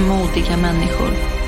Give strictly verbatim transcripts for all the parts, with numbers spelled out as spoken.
modiga människor.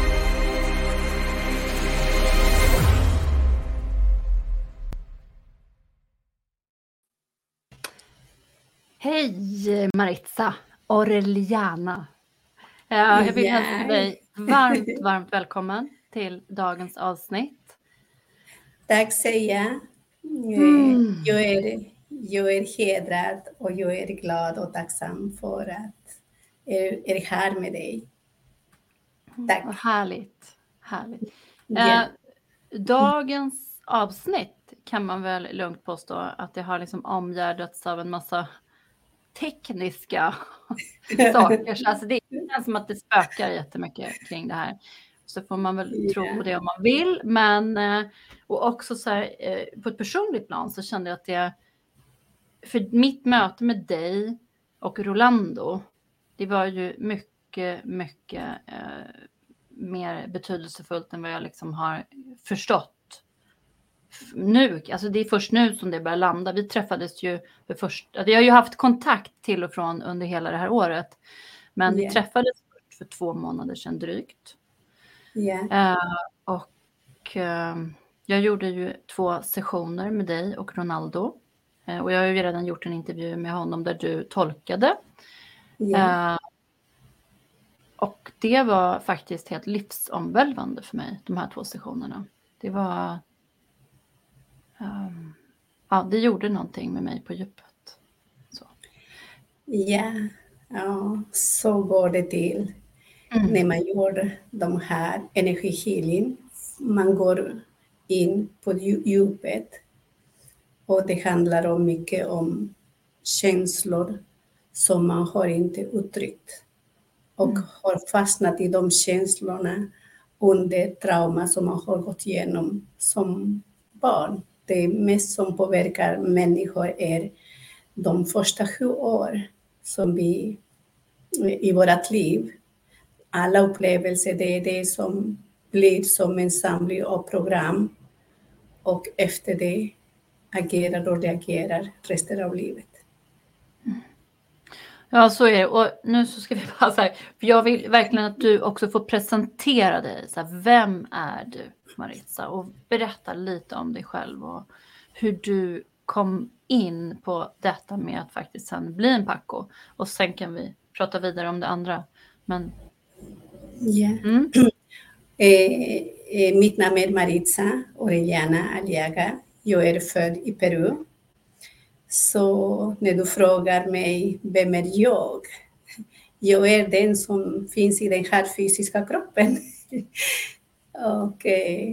Hej Maritza Orellana. Jag vill hälsa dig varmt, varmt välkommen till dagens avsnitt. Tack Seja. Mm. Jag, är, jag är hedrad och jag är glad och tacksam för att jag är här med dig. Tack. Vad härligt. härligt. Yeah. Eh, dagens avsnitt kan man väl lugnt påstå att det har liksom omgärdats av en massa tekniska saker. Så alltså det känns som att det spökar jättemycket kring det här. Så får man väl yeah. tro på det om man vill. Men och också så här, på ett personligt plan så kände jag att det, för mitt möte med dig och Rolando, det var ju mycket, mycket eh, mer betydelsefullt än vad jag liksom har förstått nu. Alltså det är först nu som det börjar landa. Vi träffades ju för först, vi har ju haft kontakt till och från under hela det här året. Men yeah. vi träffades först för två månader sedan drygt. Yeah. Uh, och uh, jag gjorde ju två sessioner med dig och Ronaldo. Uh, och jag har ju redan gjort en intervju med honom där du tolkade. Yeah. Uh, och det var faktiskt helt livsomvälvande för mig, de här två sessionerna. Det var... Um, ja, det gjorde någonting med mig på djupet. Så. Ja, ja, så går det till. Mm. När man gör de här energihealing. Man går in på djupet. Och det handlar om mycket om känslor som man har inte uttryckt. Och mm. har fastnat i de känslorna under trauma som man har gått igenom som barn. Det mest som påverkar människor är de första sju år som vi i vårt liv. Alla upplevelser, det är det som blir som en samling av program. Och efter det agerar och reagerar resten av livet. Ja, så är det. Och nu så ska vi bara så här, för jag vill verkligen att du också får presentera dig. Så här, vem är du, Maritza? Och berätta lite om dig själv och hur du kom in på detta med att faktiskt sen bli en Paco. Och sen kan vi prata vidare om det andra. Men... Ja. Mm. eh, eh, mitt namn är Maritza Orellana Aliaga. Jag är född i Peru. Så när du frågar mig, vem är jag? Jag är den som finns i den här fysiska kroppen. och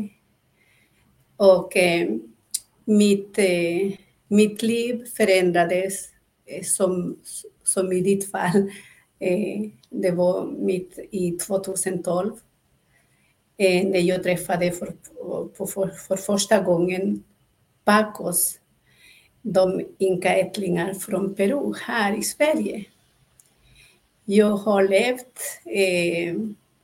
och mitt, mitt liv förändrades som, som i ditt fall. Det var mitt i tjugohundratolv. När jag träffade för, för, för första gången Pacos. De inkaättlingar från Peru här i Sverige. Jag har levt eh,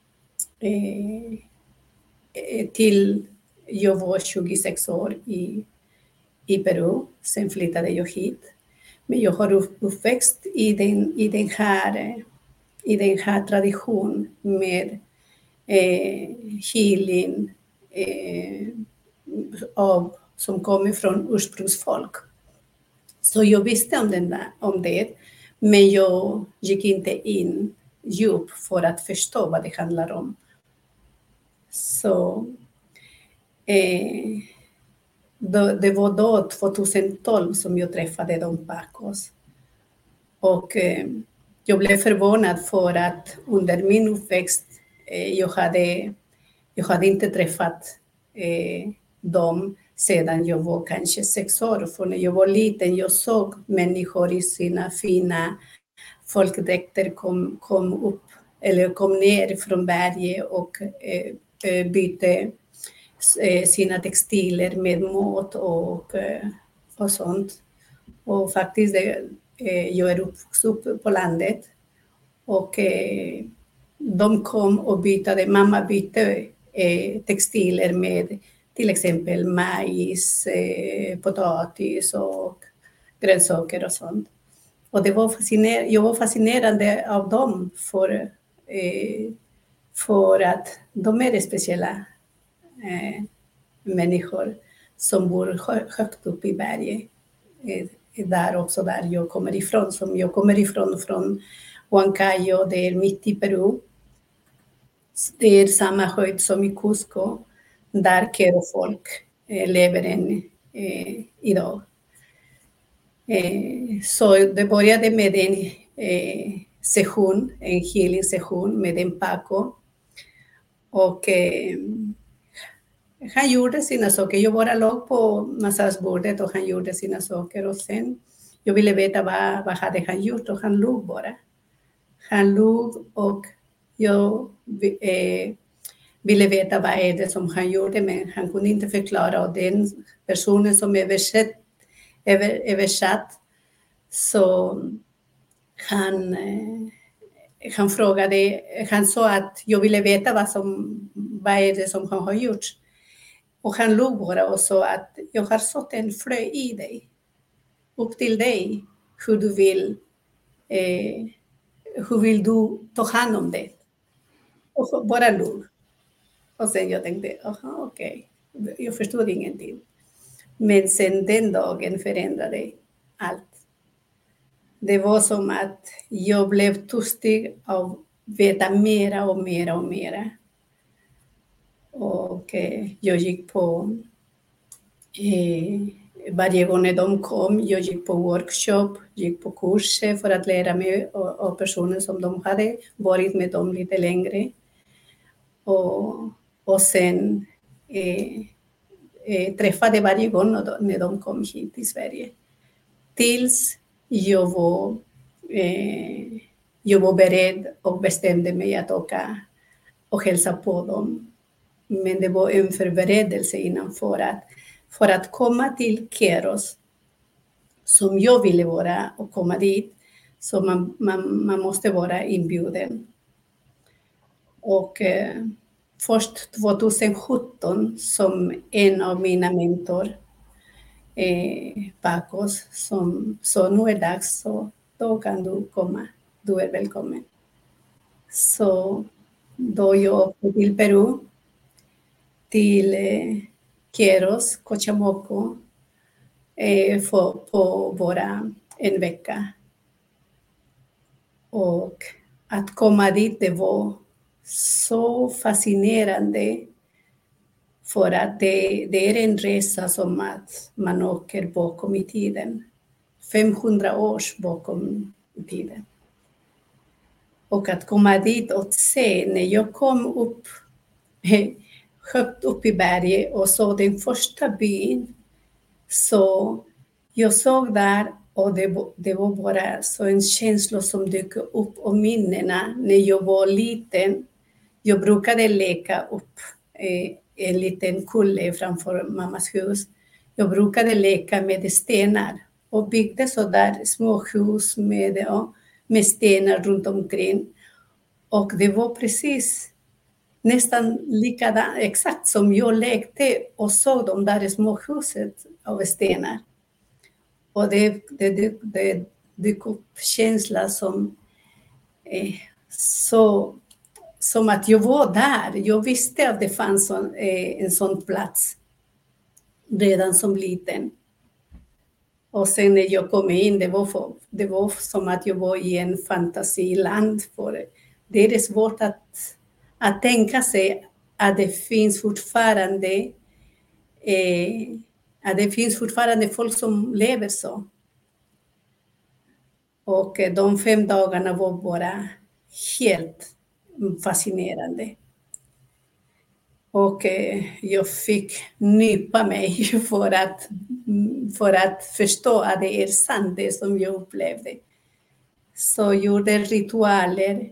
eh, till jag var tjugosex år i, i Peru. Sen flyttade jag hit. Men jag har uppväxt i den, i den, här, i den här traditionen med eh, healing eh, av, som kommer från ursprungsfolk. Så jag visste om, den där, om det, men jag gick inte in djup för att förstå vad det handlar om. Så eh, då, det var då tjugotolv som jag träffade de Pacos. Och eh, jag blev förvånad för att under min uppväxt eh, jag, hade, jag hade inte träffat eh, dem sedan jag var kanske sex år. För när jag var liten jag såg människor i sina fina folkdräkter kom, kom upp eller kom ner från berget och eh, bytte eh, sina textiler med mat och, eh, och sånt. Och faktiskt eh, jag är uppvuxen på landet och eh, de kom och bytte, mamma bytte eh, textiler med till exempel majs, eh, potatis och grönsaker och sånt. Och det var fascinerande, jag var fascinerad av dem för eh, För att de är speciella eh, människor som bor hö- högt upp i berget. Eh, där också där jag kommer ifrån. Som jag kommer ifrån från Huancayo, det är mitt i Peru. Det är samma höjd som i Cusco, där Quero-folk eh, lever än eh, idag. Eh, så det började med en eh, session, en healing-session med en Paco. Och eh, han gjorde sina saker. Jag bara låg på massagebordet och han gjorde sina saker. Och sen, jag ville veta vad, vad hade han gjort och han låg bara. Han låg och jag eh, ville veta vad är det som han gjorde, men han kunde inte förklara. Och den personen som översatt, över, översatt så han, eh, han frågade, han sa att jag ville veta vad, som, vad är det som han har gjort. Och han låg bara och sa att jag har sått en frö i dig, upp till dig, hur du vill, eh, hur vill du ta hand om det? Och så bara låg. Och sen jag tänkte, aha, okej, okay. Jag förstod ingenting. Men sen den dagen förändrade allt. Det var som att jag blev törstig av att veta mera och mera och mera. Och eh, jag gick på, eh, varje gång de kom, jag gick på workshop, gick på kurser för att lära mig av personer som de hade varit med dem lite längre. Och, och sen eh, eh, träffade varje gång när de kom hit till Sverige. Tills jag var, eh, jag var beredd och bestämde mig att åka och hälsa på dem. Men det var en förberedelse innan för att, för att komma till Keros, som jag ville vara och komma dit, så man, man, man måste vara inbjuden. Och eh, först tjugohundrasjutton som en av mina mentor, eh, Pacos, som sa nu är det dags, så då kan du komma, du är välkommen. Så då jag åkte till Peru, till eh, Keros, Cochamoco, eh, för, på bara en vecka. Och att komma dit, det var så fascinerande, för att det, det är en resa som att man åker bakom i tiden. femhundra års bakom i tiden. Och att komma dit och se, när jag kom upp, högt upp i berget och såg den första byn, så jag såg där och det, det var bara så en känsla som dök upp och minnena när jag var liten. Jag brukade leka upp eh, en liten kulle framför mammas hus. Jag brukade leka med stenar och byggde så där små hus med, ja, med stenar runt omkring. Och det var precis nästan likadant, exakt som jag lekte och såg de där små huset av stenar. Och det, det, det, det dök upp känsla som eh, så, som att jag var där. Jag visste att det fanns en, eh, en sån plats redan som liten. Och sen när jag kom in, det var, för, det var som att jag var i en fantasiland. För det är svårt att, att tänka sig att det finns fortfarande eh, att det finns fortfarande folk som lever så. Och de fem dagarna var bara helt fascinerande. Och jag fick nypa mig för att, för att förstå att det är sant det som jag upplevde. Så jag gjorde ritualer.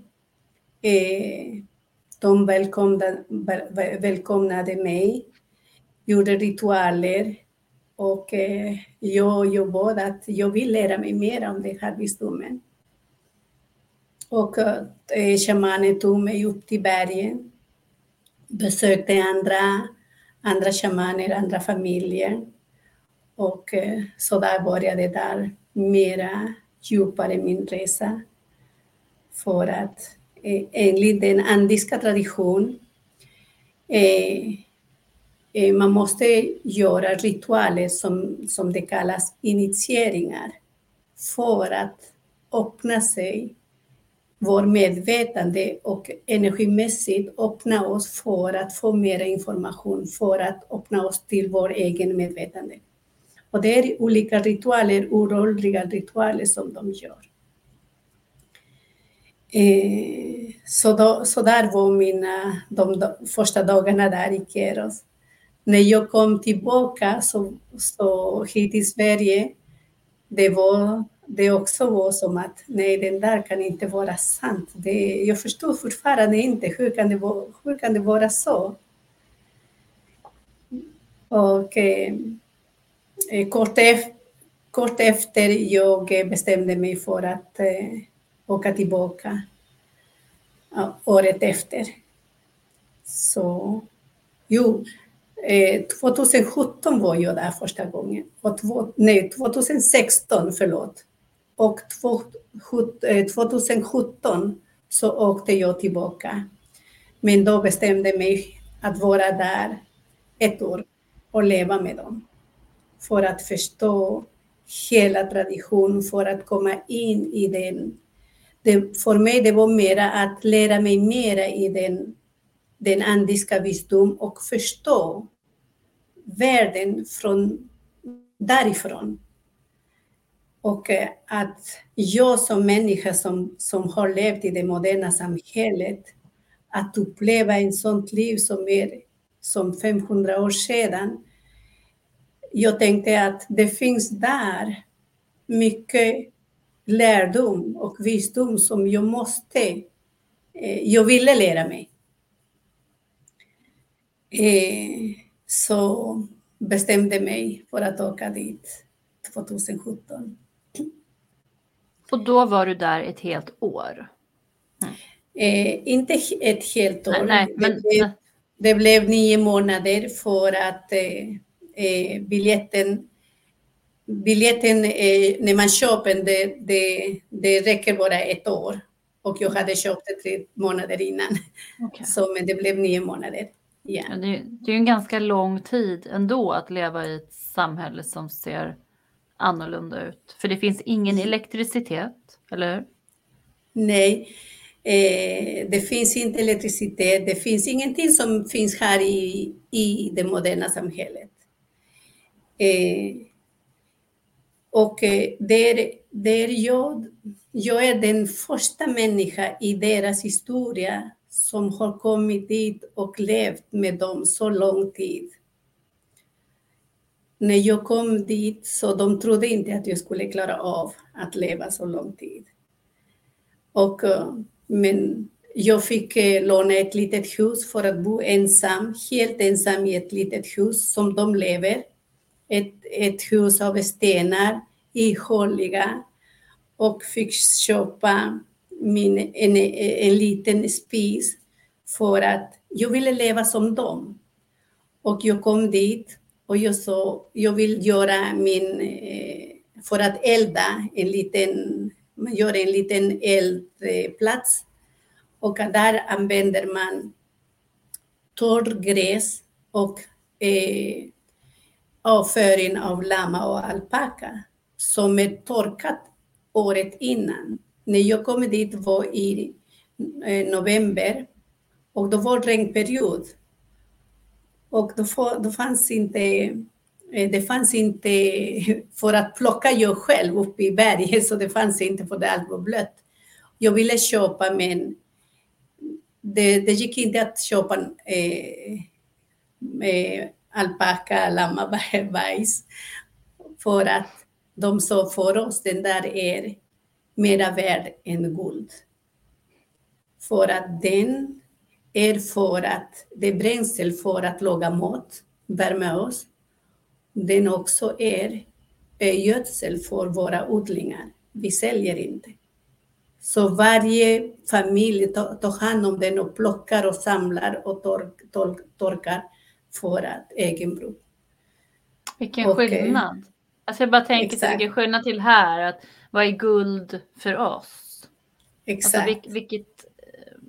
De välkomnade, välkomnade mig. Gjorde ritualer. Och jag jobbade att jag vill lära mig mer om den här visdomen. Och eh, shamanen tog mig upp till bergen. Besökte andra, andra shamaner, andra familjer. Och eh, så där började där mera djupare min resa. För att eh, enligt den andiska tradition, eh, eh, man måste göra ritualer som, som det kallas initieringar för att öppna sig, vår medvetande och energimässigt öppna oss för att få mer information, för att öppna oss till vår egen medvetande. Och det är olika ritualer, orådliga ritualer som de gör. Eh, så, då, så där var mina de, de första dagarna där i Keros. När jag kom tillbaka så, så hit i Sverige, det var det också var som att nej, den där kan inte vara sant. Det, jag förstår fortfarande inte, hur kan det vara, hur kan det vara så? Och eh, kort, efter, kort efter jag bestämde mig för att eh, åka tillbaka ja, året efter. Så jo, eh, tjugohundrasjutton var jag där första gången. Och två, nej, tjugohundrasexton, förlåt. Och tjugohundrasjutton så åkte jag tillbaka. Men då bestämde jag mig att vara där ett år och leva med dem. För att förstå hela traditionen, för att komma in i den. Det, för mig det var mera att lära mig mera i den, den andiska visdom och förstå världen från därifrån. Och att jag som människa som, som har levt i det moderna samhället, att uppleva en sånt liv som är som femhundra år sedan. Jag tänkte att det finns där mycket lärdom och visdom som jag måste, eh, jag ville lära mig. Eh, så bestämde mig för att åka dit tjugohundrasjutton. Och då var du där ett helt år? Mm. Eh, inte ett helt år. Nej, nej, men... det, blev, det blev nio månader för att eh, eh, biljetten, biljetten eh, när man köper det, det, det räcker bara ett år. Och jag hade köpt det tre månader innan. Okay. Så, men det blev nio månader. Yeah. Ja, det, det är en ganska lång tid ändå att leva i ett samhälle som ser annorlunda ut. För det finns ingen elektricitet, eller hur? Nej, eh, det finns inte elektricitet. Det finns ingenting som finns här i, i det moderna samhället. Eh, och eh, där, där jag, jag är den första människa i deras historia som har kommit dit och levt med dem så lång tid. När jag kom dit så de trodde inte att jag skulle klara av att leva så lång tid. Och, men jag fick låna ett litet hus för att bo ensam, helt ensam i ett litet hus som de lever. Ett, ett hus av stenar, ihåliga, och fick köpa min, en, en liten spis för att jag ville leva som dem. Och jag kom dit och jag sa, jag vill göra min, för att elda en liten, man gör en liten eldplats. Och där använder man torrgräs och eh, avföring av lama och alpaka som är torkat året innan. När jag kom dit var i eh, november och då var regnperiod. Och då, får, då fanns inte, eh, det fanns inte för att plocka jag själv upp i berget, så det fanns inte för det allt var blött. Jag ville köpa, men det, det gick inte att köpa eh, med alpaka, lama, bajs. För att de sa för oss, den där är mera värd än guld. För att den är för att det är bränsle för att laga mat, värma oss. Den också är, är gödsel för våra odlingar. Vi säljer inte. Så varje familj tar, tar hand om den och plockar och samlar och tork, tork, torkar för att egen bruk. Vilken och, skillnad. Alltså jag bara tänker sig vilken skillnad till här. Att vad är guld för oss? Exakt. Alltså vilk, vilket,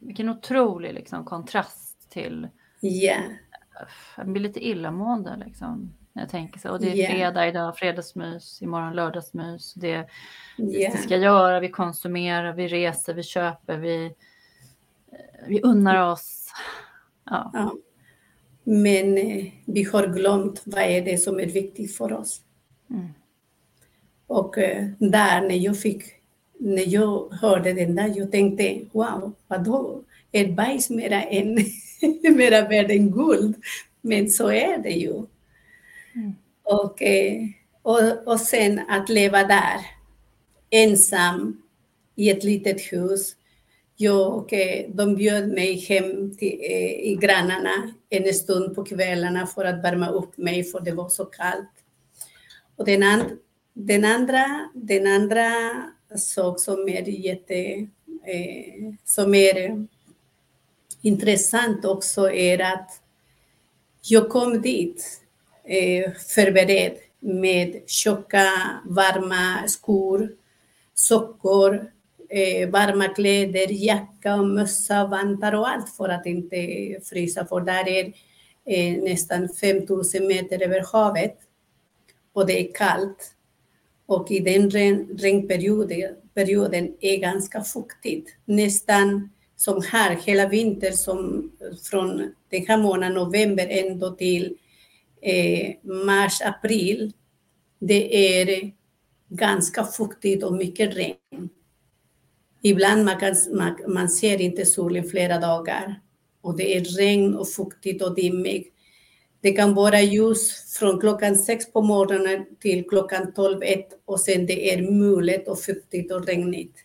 vilken otrolig liksom, kontrast till... Ja. Jag blir lite illamående liksom, när jag tänker så. Och det är Ja. fredag idag, fredagsmys, imorgon lördagsmys. Det, Ja. det ska göra, vi konsumerar, vi reser, vi köper, vi, vi unnar oss. Ja. Ja. Men eh, vi har glömt vad är det som är viktigt för oss. Mm. Och eh, där när jag fick, när jag hörde den där, jag tänkte, wow, vadå? Är bajs mera, än, mera värd än guld? Men så är det ju. Mm. Och, eh, och, och sen att leva där, ensam, i ett litet hus. Jag, eh, de bjöd mig hem till eh, i grannarna en stund på kvällarna för att värma upp mig, för det var så kallt. Och den, and, den andra, den andra sak som är jätte, eh, som är intressant också är att jag kom dit eh, förberedd med tjocka, varma skor, sockor, eh, varma kläder, jacka, mössa, vantar och allt för att inte frysa. För där är eh, nästan fem tusen meter över havet och det är kallt. Och i den regn, regnperioden perioden är ganska fuktigt. Nästan som här, hela vintern, som från den här månaden november ända till eh, mars, april. Det är ganska fuktigt och mycket regn. Ibland man, kan, man, man ser inte solen flera dagar. Och det är regn och fuktigt och dimmigt. Det kan vara ljus från klockan sex på morgonen till klockan tolv ett och sen det är mulet och fuktigt och regnigt.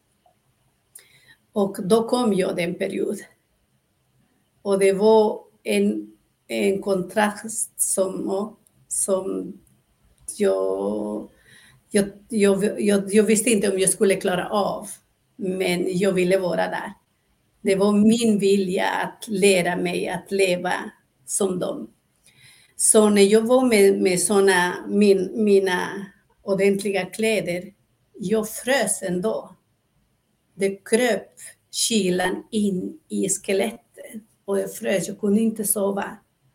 Och då kom jag den period. Och det var en, en kontrast som, som jag, jag, jag, jag, jag visste inte om jag skulle klara av. Men jag ville vara där. Det var min vilja att lära mig att leva som dem. Så när jag var med, med såna, min, mina ordentliga kläder, jag frös ändå. Det kröp kylan in i skelettet och jag frös, jag kunde inte sova.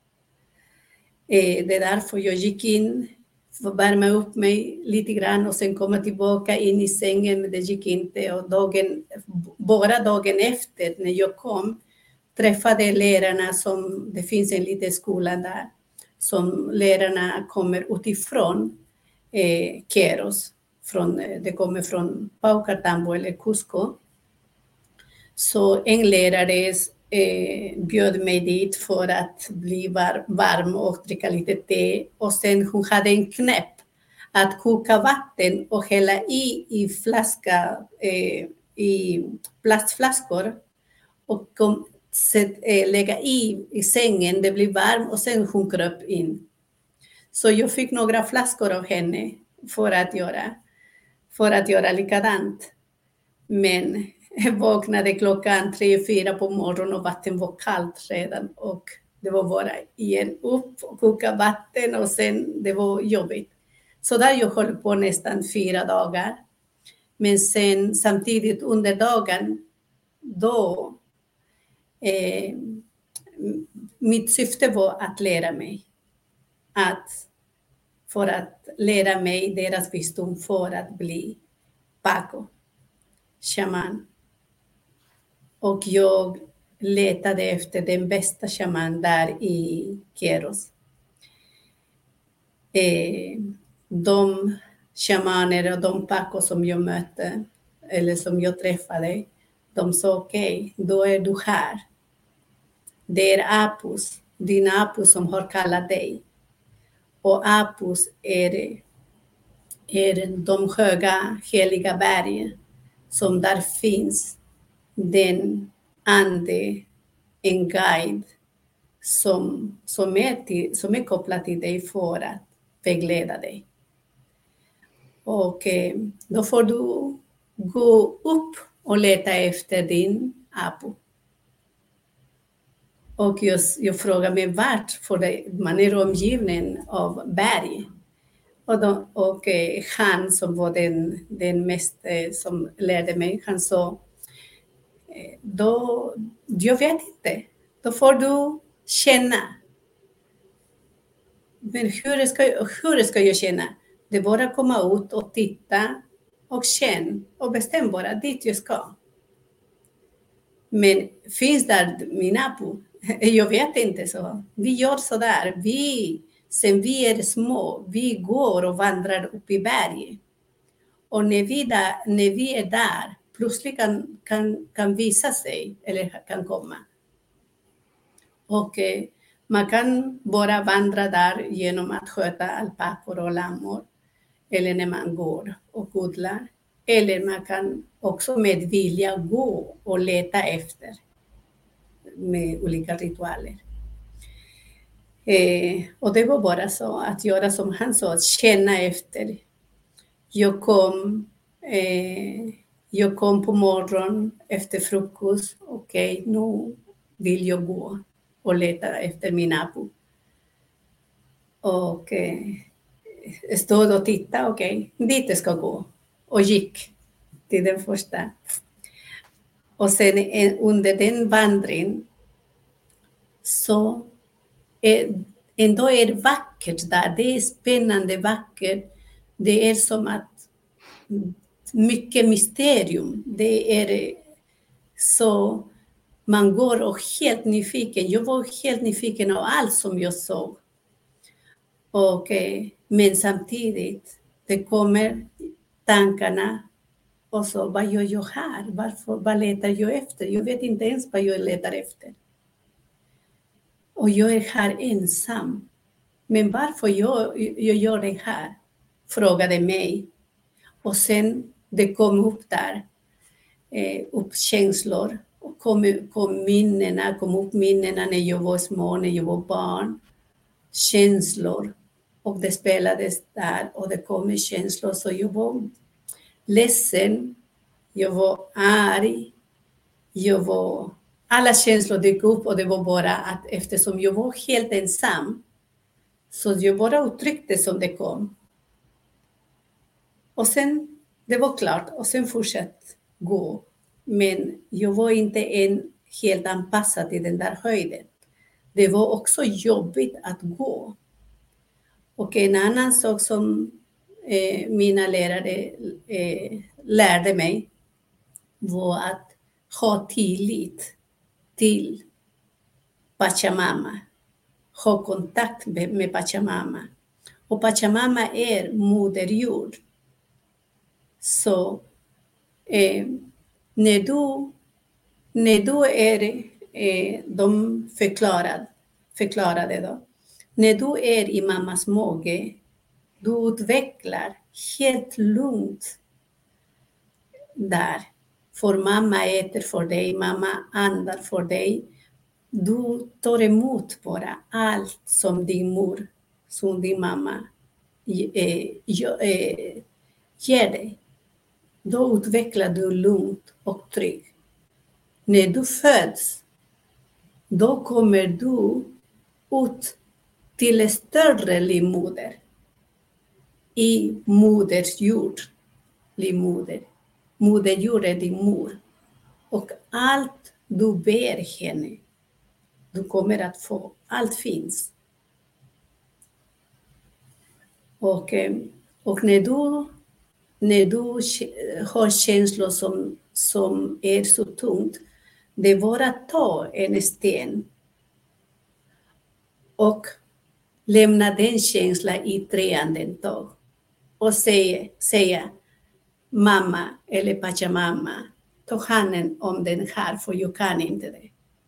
Det är därför jag gick in, för att värma upp mig lite grann och sen komma tillbaka in i sängen, men det gick inte. Och dagen, bara dagen efter när jag kom träffade lärarna, som det finns en liten skola där, som lärarna kommer utifrån eh, Queros. Från, det kommer från Paucartambo eller Cusco. Så en lärare eh, bjöd mig dit för att bli var, varm och dricka lite te. Och sen hon hade en knäpp att koka vatten och hälla i i flaska, eh, i plastflaskor. Och kom, set, eh, lägga i i sängen, det blev varmt och sen hon kröp in. Så jag fick några flaskor av henne för att göra, för att göra likadant. Men jag vaknade klockan tre, fyra på morgonen och vatten var kallt redan. Och det var bara igen upp och koka vatten och sen det var jobbigt. Så där jag höll på nästan fyra dagar. Men sen samtidigt under dagen, då eh, mitt syfte var att lära mig. Att, för att lära mig deras visdom för att bli Paco, shaman. Och jag letade efter den bästa shaman där i Queros. Eh, de shamaner och de Paco som jag mötte, eller som jag träffade, de sa okej, okay, då är du här. Det är Apus, din Apus som har kallat dig. Och Apus är, är de höga heliga bergen som där finns den ande, en guide som, som, är till, som är kopplad till dig för att vägleda dig. Och eh, då får du gå upp och leta efter din Apu. Och jag, jag frågar mig vart, för det, man är omgiven av berg. Och, då, och eh, han som var den, den mest eh, som lärde mig, han sa då, jag vet inte, då får du känna. Men hur ska, hur ska jag känna? Det är bara att komma ut och titta och känna och bestämma bara dit jag ska. Men finns där min apu? Jag vet inte så. Vi gör så där. Vi, sen vi är små, vi går och vandrar upp i berget. Och när vi, där, när vi är där, plötsligt kan, kan, kan visa sig, eller kan komma. Och eh, man kan bara vandra där genom att sköta alpackor och lammor. Eller när man går och odlar. Eller man kan också med vilja gå och leta efter. Med olika ritualer. Eh, och det var bara så att göra som han sa, känna efter. Jag kom, eh, jag kom på morgonen efter frukost. Okej, okay, nu vill jag gå och leta efter min apu. Och eh, stod och tittade, okej, okay, dit jag ska gå. Och gick till den första. Och sen eh, under den vandringen så är, ändå är det vackert där. Det är spännande vackert. Det är som att mycket mysterium. Det är så man går och helt nyfiken. Jag var helt nyfiken av allt som jag såg. Och, men samtidigt, det kommer tankarna. Och så, vad gör jag här? Varför, vad letar jag efter? Jag vet inte ens vad jag letar efter. Och jag är här ensam. Men varför jag, jag gör det här? Frågade mig. Och sen det kom upp där. Eh, upp känslor. Och kom, kom minnena, kom upp minnena när jag var små, när jag var barn. Känslor. Och det spelades där. Och det kom känslor. Så jag var ledsen. Jag var arg. Jag var... Alla känslor dök upp och det var bara att eftersom jag var helt ensam så jag bara uttryckte som det kom. Och sen, det var klart och sen fortsatte gå. Men jag var inte en helt anpassad till den där höjden. Det var också jobbigt att gå. Och en annan sak som eh, mina lärare eh, lärde mig var att ha tillit till Pachamama. Ha kontakt med, med Pachamama. Och Pachamama är moder jord. Så eh, när du, när du är, eh, de förklarade, förklarade då, när du är i mammas mage, du utvecklar helt lugnt där. För mamma äter för dig, mamma andar för dig. Du tar emot bara allt som din mor, som din mamma eh, eh, ger dig. Då utvecklar du lugnt och trygg. När du föds, då kommer du ut till en större livmoder. I moders jord, livmoder. Moder jord är din mor. Och allt du ber henne, du kommer att få. Allt finns. Och, och när du, när du har känslor som, som är så tungt, det är bara att ta en sten och lämna den känslan i tre andetag. Och säga, säga mamma eller Pachamama, ta handen om den här för jag kan inte det.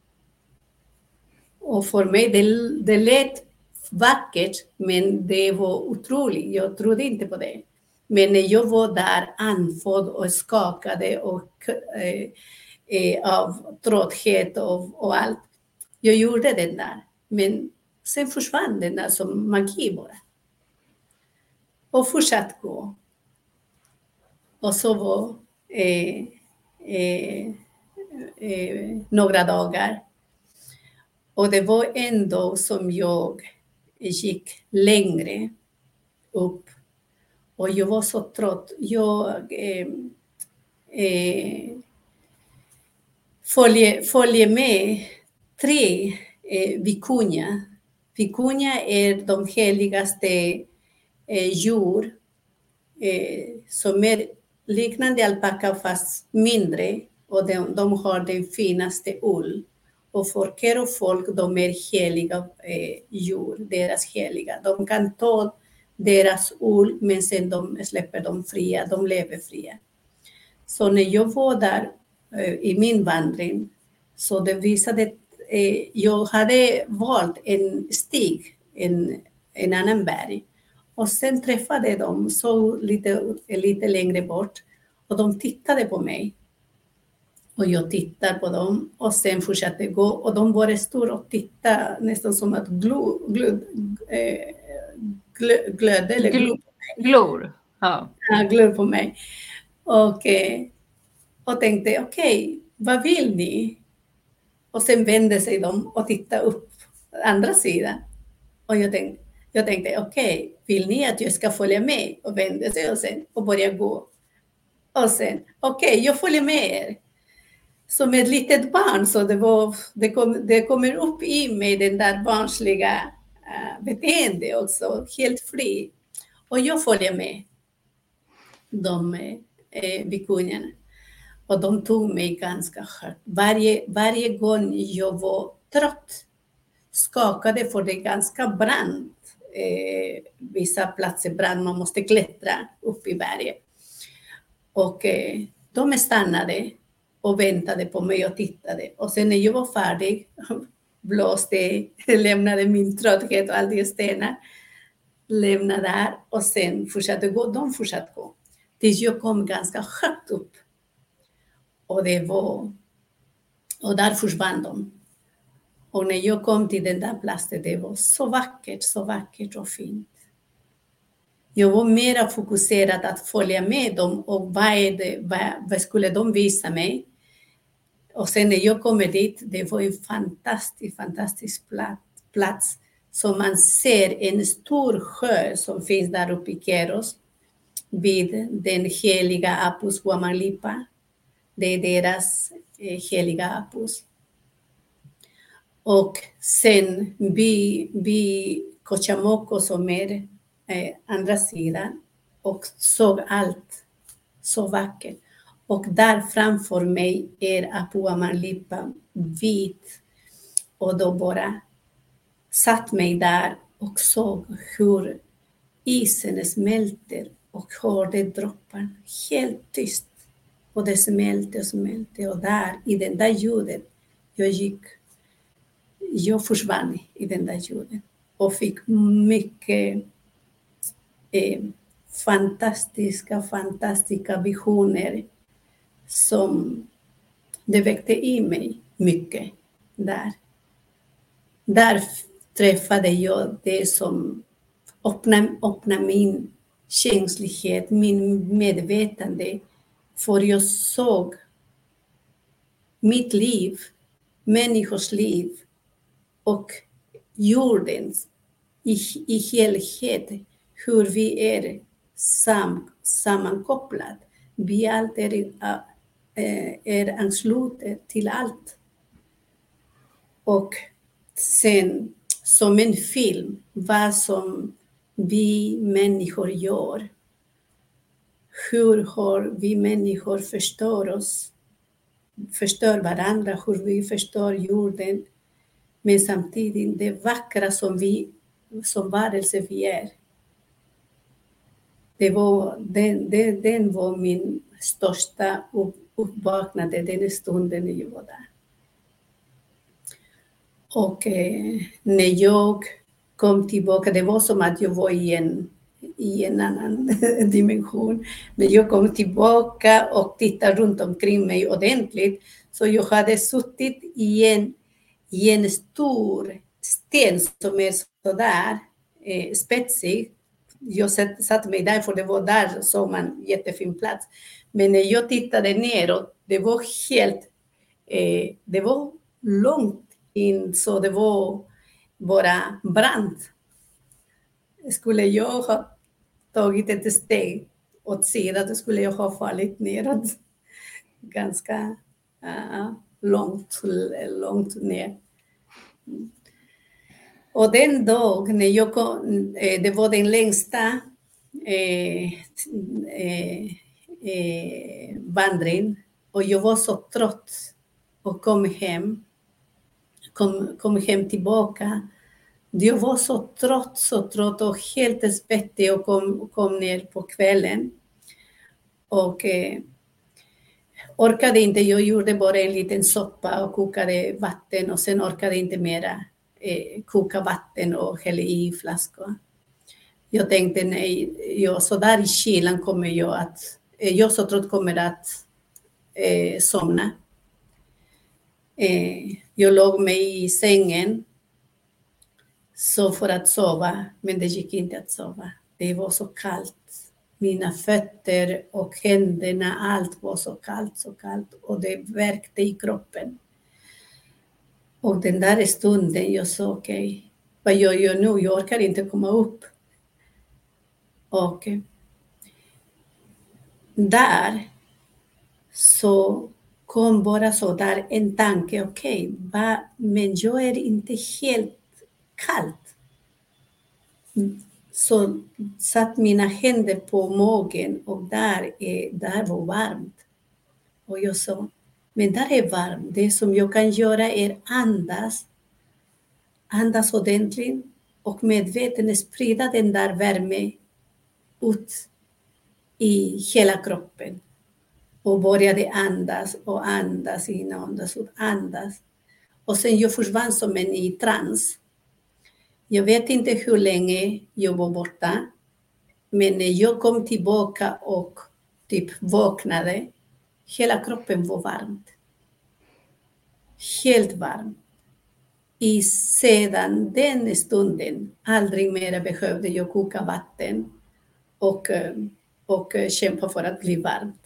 Och för mig det, det lät vackert men det var otroligt. Jag trodde inte på det. Men när jag var där andfådd och skakade och, eh, eh, av trötthet och, och allt. Jag gjorde den där. Men sen försvann den där som magi bara. Och fortsatte gå. Och så var eh, eh, eh, några dagar. Och det var en dag som jag gick längre upp. Och jag var så trött. Jag eh, eh, följer, följer med tre eh, vikunja. Vikunja är de heligaste eh, djur eh, som är liknande alpaka fast mindre, och de, de har den finaste ull. Och för Quero-folk, de är heliga eh, djur, deras heliga. De kan ta deras ull, men sen de släpper dem fria, de lever fria. Så när jag var där eh, i min vandring, så det visade, eh, jag hade valt en stig, en, en annan berg. Och sen träffade de så lite, lite längre bort, och de tittade på mig. Och jag tittade på dem och sen fortsatte gå, och de var stora och tittade nästan som att glo, glo, eh, glö, glödde eller Gl- glor på mig. Glor, ja. Ja, glor på mig. Och, eh, och tänkte, okej, okay, vad vill ni? Och sen vände sig de och tittade upp på andra sidan. Och jag tänkte, jag tänkte okej, okay, vill ni att jag ska följa med? Och vände sig och sen och börja gå. Och sen, okej, okay, jag följer med er. Som ett litet barn, så det, var, det, kom, det kommer upp i mig den där barnsliga uh, beteende också, helt fri. Och jag följer med de eh, vikunjarna. Och de tog mig ganska hårt. Varje, varje gång jag var trött, skakade, för det ganska brant. Eh, vissa platser brant, man måste klättra upp i berget. Och eh, de stannade och väntade på mig och tittade. Och sen när jag var färdig, blåste, lämnade min trötthet och all de stenar, lämnade där och sen fortsatte gå. De fortsatte gå. Tills jag kom ganska högt upp. Och det var, och där försvann de. Och när jag kom till den där platsen, det var så vackert, så vackert och fint. Jag var mer fokuserad att följa med dem och vad, är det, vad, vad skulle de visa mig. Och sen när jag kommer dit, det var en fantastisk, fantastisk plats. plats. Så man ser en stor sjö som finns där uppe i Queros, vid den heliga Apus Huamanlipa. Det är deras eh, heliga Apus. Och sen vid, vid Cochamoco som är eh, andra sidan, och såg allt så vackert. Och där framför mig är Apu Huamanlipa vit. Och då bara satt mig där och såg hur isen smälter och hörde droppar helt tyst. Och det smälte och smälte, och där i den där ljudet, jag gick, jag försvann i den där ljudet. Och fick mycket eh, fantastiska, fantastiska visioner som det väckte i mig mycket där. Där träffade jag det som öppnade, öppnade min känslighet, min medvetande. För jag såg mitt liv, människors liv och jordens i, i helhet, hur vi är sam, sammankopplade. Vi allt är, är anslutet till allt. Och sen som en film, vad som vi människor gör. Hur har vi människor förstör oss, förstör varandra, hur vi förstör jorden. Men samtidigt det vackra som vi, som varelser vi är. Det var, den, den, den var min största uppvaknande den stunden när jag var där. Och eh, när jag kom tillbaka, det var som att jag var i en, i en annan dimension. När jag kom tillbaka och tittade runt omkring mig ordentligt, så jag hade suttit i en, i en stor sten som är sådär eh, spetsig. Jag satt, satt mig där, för det var där såg man jättefin plats. Men när jag tittade neråt, det var helt, eh, det var långt in, så det var bara brant. Skulle jag ha tagit ett steg åt sidan, då skulle jag ha fallit neråt. Ganska, uh, långt, långt ner. Och den dag när jag kom, det var den längsta eh, eh, eh, vandring, och jag var så trött och kom hem, kom, kom hem tillbaka. Jag var så trött, så trött och helt svettig och kom, kom ner på kvällen. Och eh, orkade inte, jag gjorde bara en liten soppa och kokade vatten och sen orkade inte mera eh, koka vatten och hälla i flaskor. Jag tänkte nej, jag, så där i kylan kommer jag att, eh, jag så trött kommer att eh, somna. Eh, jag låg mig i sängen så för att sova, men det gick inte att sova. Det var så kallt. Mina fötter och händerna, allt var så kallt, så kallt. Och det värkte i kroppen. Och den där stunden, jag sa okej, okay, vad gör jag nu? Jag orkar inte komma upp. Och där så kom bara så där en tanke, okej, okay, men jag är inte helt kallt. Så satt mina händer på magen och där, är, där var varmt. Och jag sa, men där är varmt. Det som jag kan göra är andas. Andas ordentligt och medvetet sprida den där värmen ut i hela kroppen. Och började andas och andas in och andas ut, andas. Och sen jag försvann som en i trans. Jag vet inte hur länge jag var borta. Men när jag kom tillbaka och typ vaknade, hela kroppen var varmt. Helt varm. I sedan den stunden aldrig mer behövde jag koka vatten och, och kämpa för att bli varmt.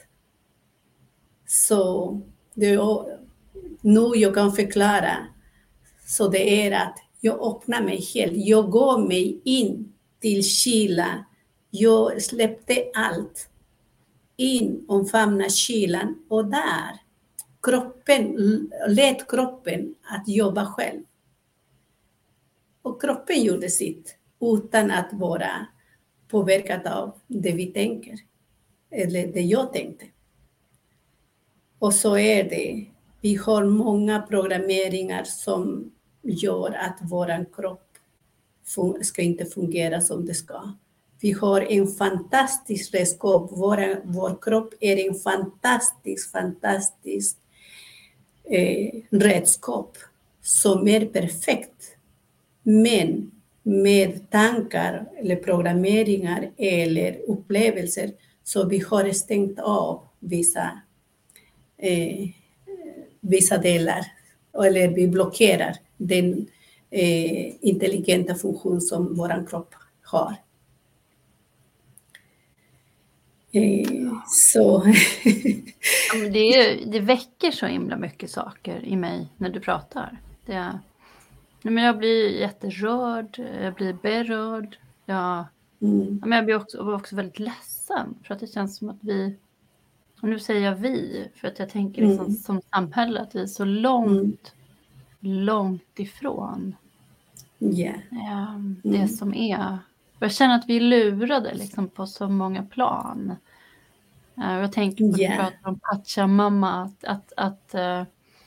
Så det, nu jag kan förklara. Så det är att jag öppnar mig helt. Jag går mig in till kyla. Jag släppte allt. In, omfamna kylan. Och där, kroppen, lät kroppen att jobba själv. Och kroppen gjorde sitt. Utan att vara påverkad av det vi tänker. Eller det jag tänkte. Och så är det. Vi har många programmeringar som gör att vår kropp ska inte fungera som det ska. Vi har en fantastisk redskap. Vår, vår kropp är en fantastisk, fantastisk eh, redskap som är perfekt. Men med tankar eller programmeringar eller upplevelser så vi har stängt av vissa, eh, vissa delar. Eller vi blockerar den eh, intelligenta funktion som vår kropp har. Eh, så. Ja, men det, är, det väcker så himla mycket saker i mig när du pratar. Det är, nej, men jag blir jätterörd, jag blir berörd. Jag, mm. men jag blir också, också väldigt ledsen för att det känns som att vi, och nu säger jag vi, för att jag tänker liksom mm. som samhälle att vi är så långt, mm. långt ifrån yeah. ja, det mm. som är. Jag känner att vi är lurade liksom på så många plan. Jag tänker på yeah. att prata om Pachamama, att, att, att uh,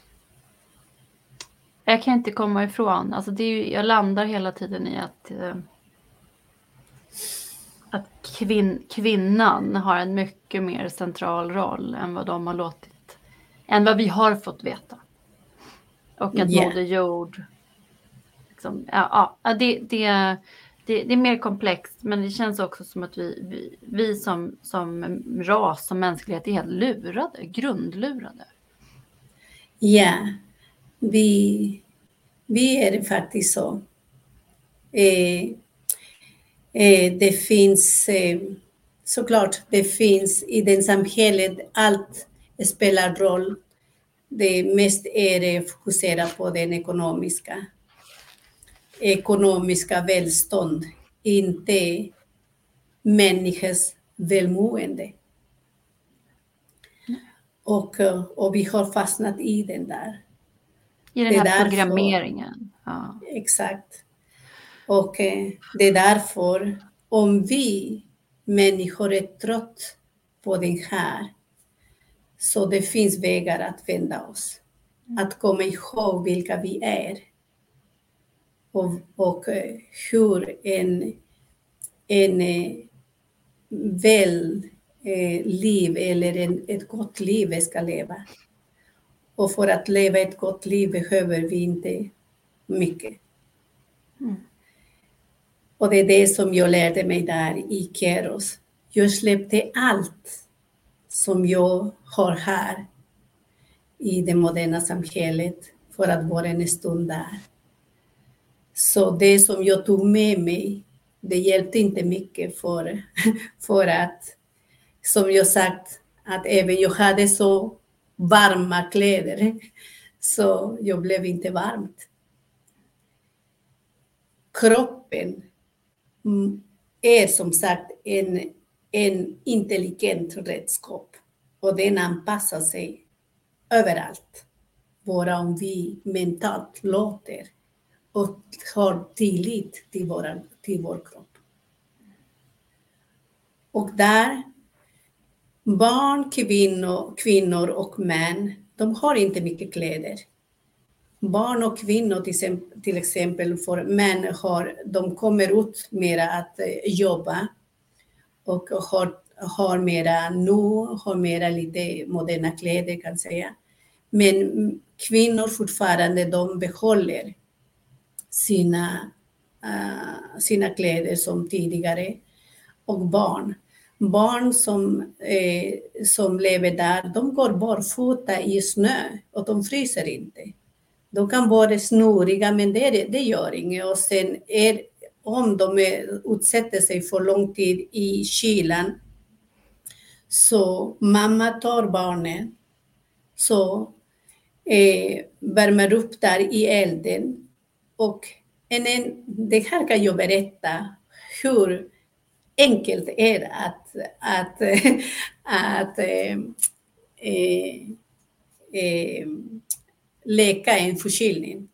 jag kan inte komma ifrån, alltså det är ju, jag landar hela tiden i att uh, att kvin, kvinnan har en mycket mer central roll än vad de har låtit, än vad vi har fått veta. Och att yeah. Moder Jord liksom, ja, ja det, det, det, det är mer komplext, men det känns också som att vi, vi, vi som, som ras, som mänsklighet är helt lurade, grundlurade. Ja, yeah. vi, vi är faktiskt så. Eh, eh, det finns, eh, såklart, det finns i det samhället, allt spelar roll. Det mest är det fokuserat på den ekonomiska, ekonomiska välstånd, inte människors välmående. Och, och vi har fastnat i den där. I den här programmeringen. Ja. Exakt. Och det är därför, om vi människor är trött på den här, så det finns vägar att vända oss. Att komma ihåg vilka vi är. Och, och hur en, en väl eh, liv eller en, ett gott liv ska leva. Och för att leva ett gott liv behöver vi inte mycket. Mm. Och det är det som jag lärde mig där i Keros. Jag släppte allt som jag har här i det moderna samhället för att vara en stund där. Så det som jag tog med mig, det hjälpte inte mycket för, för att, som jag sagt, att även jag hade så varma kläder, så jag blev inte varmt. Kroppen är som sagt en, en intelligent redskap och den anpassar sig överallt. Bara om vi mentalt låter och har tillit till, våra, till vår kropp. Och där, barn, kvinnor, kvinnor och män, de har inte mycket kläder. Barn och kvinnor till, till exempel, för män har, de kommer ut mera att jobba och har, har mera nu, har mera lite moderna kläder kan jag säga. Men kvinnor fortfarande, de behåller sina, uh, sina kläder som tidigare. Och barn. Barn som, eh, som lever där, de går barfota i snö och de fryser inte. De kan vara snoriga, men det, det gör inget. Och sen är, om de är, utsätter sig för lång tid i kylan, så mamma tar barnen, så eh, värmer upp där i elden. Och en, en, det här kan jag berätta hur enkelt är det att, att, att eh, eh, läka en förkylning.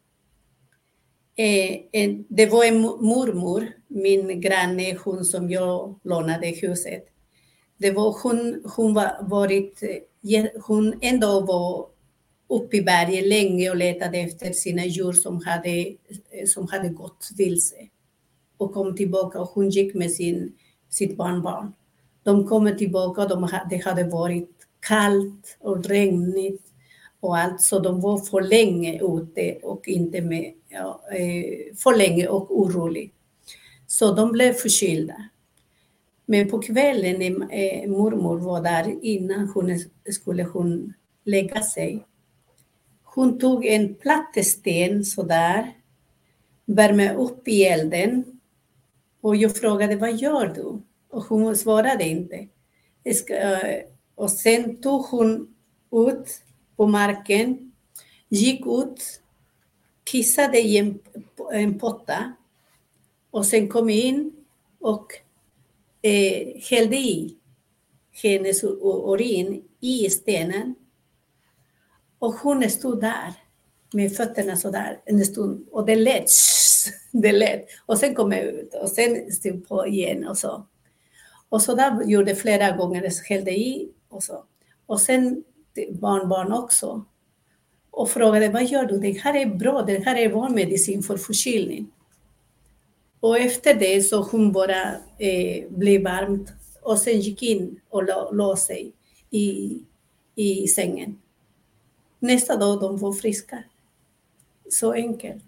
Eh, det var en mormor, min granne, hon som jag lånade huset. Det var, hon, hon, var varit, hon ändå var uppe i berget länge och letade efter sina djur som hade, som hade gått vilse. Och kom tillbaka och hon gick med sin, sitt barnbarn. De kommer tillbaka och de hade, det hade varit kallt och regnigt och allt. Så de var för länge ute och inte med, ja, för länge och orolig. Så de blev förkylda. Men på kvällen när mormor var där innan hon skulle hon lägga sig. Hon tog en plattesten sådär, värmde upp i elden. Och jag frågade, vad gör du? Och hon svarade inte. Och sen tog hon ut på marken, gick ut, kissade i en, en potta och sen kom in och eh, hällde i hennes urin i stenen. Och hon stod där med fötterna sådär en stund och det lät, det lät. Och sen kom jag ut och sen stod på igen och så. Och så där gjorde flera gånger, hällde i och så. Och sen barnbarn också. Och frågade, vad gör du? Det här är bra, det här är vår medicin för förkylning. Och efter det så hon bara eh, blev varmt och sen gick in och låg sig i, i sängen. Nästa dag de var friska. Så enkelt.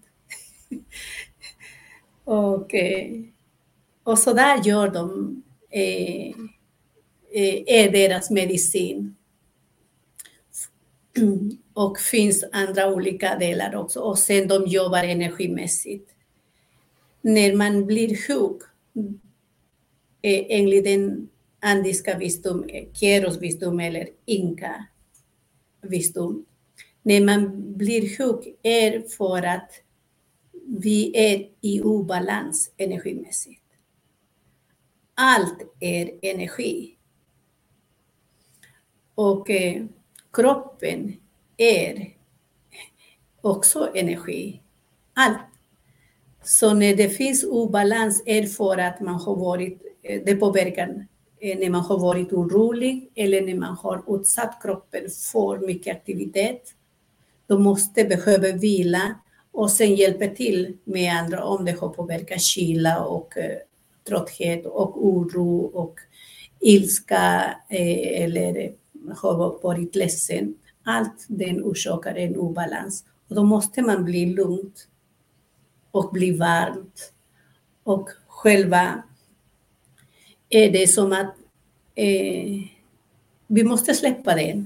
och, eh, och så där gör de, eh, eh, är deras medicin. Och finns andra olika delar också. Och sen de jobbar energimässigt. När man blir sjuk, eh, enligt den andiska visdom, Keros visdom eller Inka visdom. När man blir sjuk är för att vi är i obalans energimässigt. Allt är energi. Och eh, kroppen är också energi. Allt. Så när det finns obalans är för att man har varit, det påverkar när man har varit orolig eller när man har utsatt kroppen för mycket aktivitet. Då måste behöva vila och sen hjälpa till med andra om det har påverkat kyla och eh, trötthet och oro och ilska eh, eller har varit ledsen. Allt den orsakar en obalans. Och då måste man bli lugnt och bli varmt. Och själva är det som att eh, vi måste släppa den.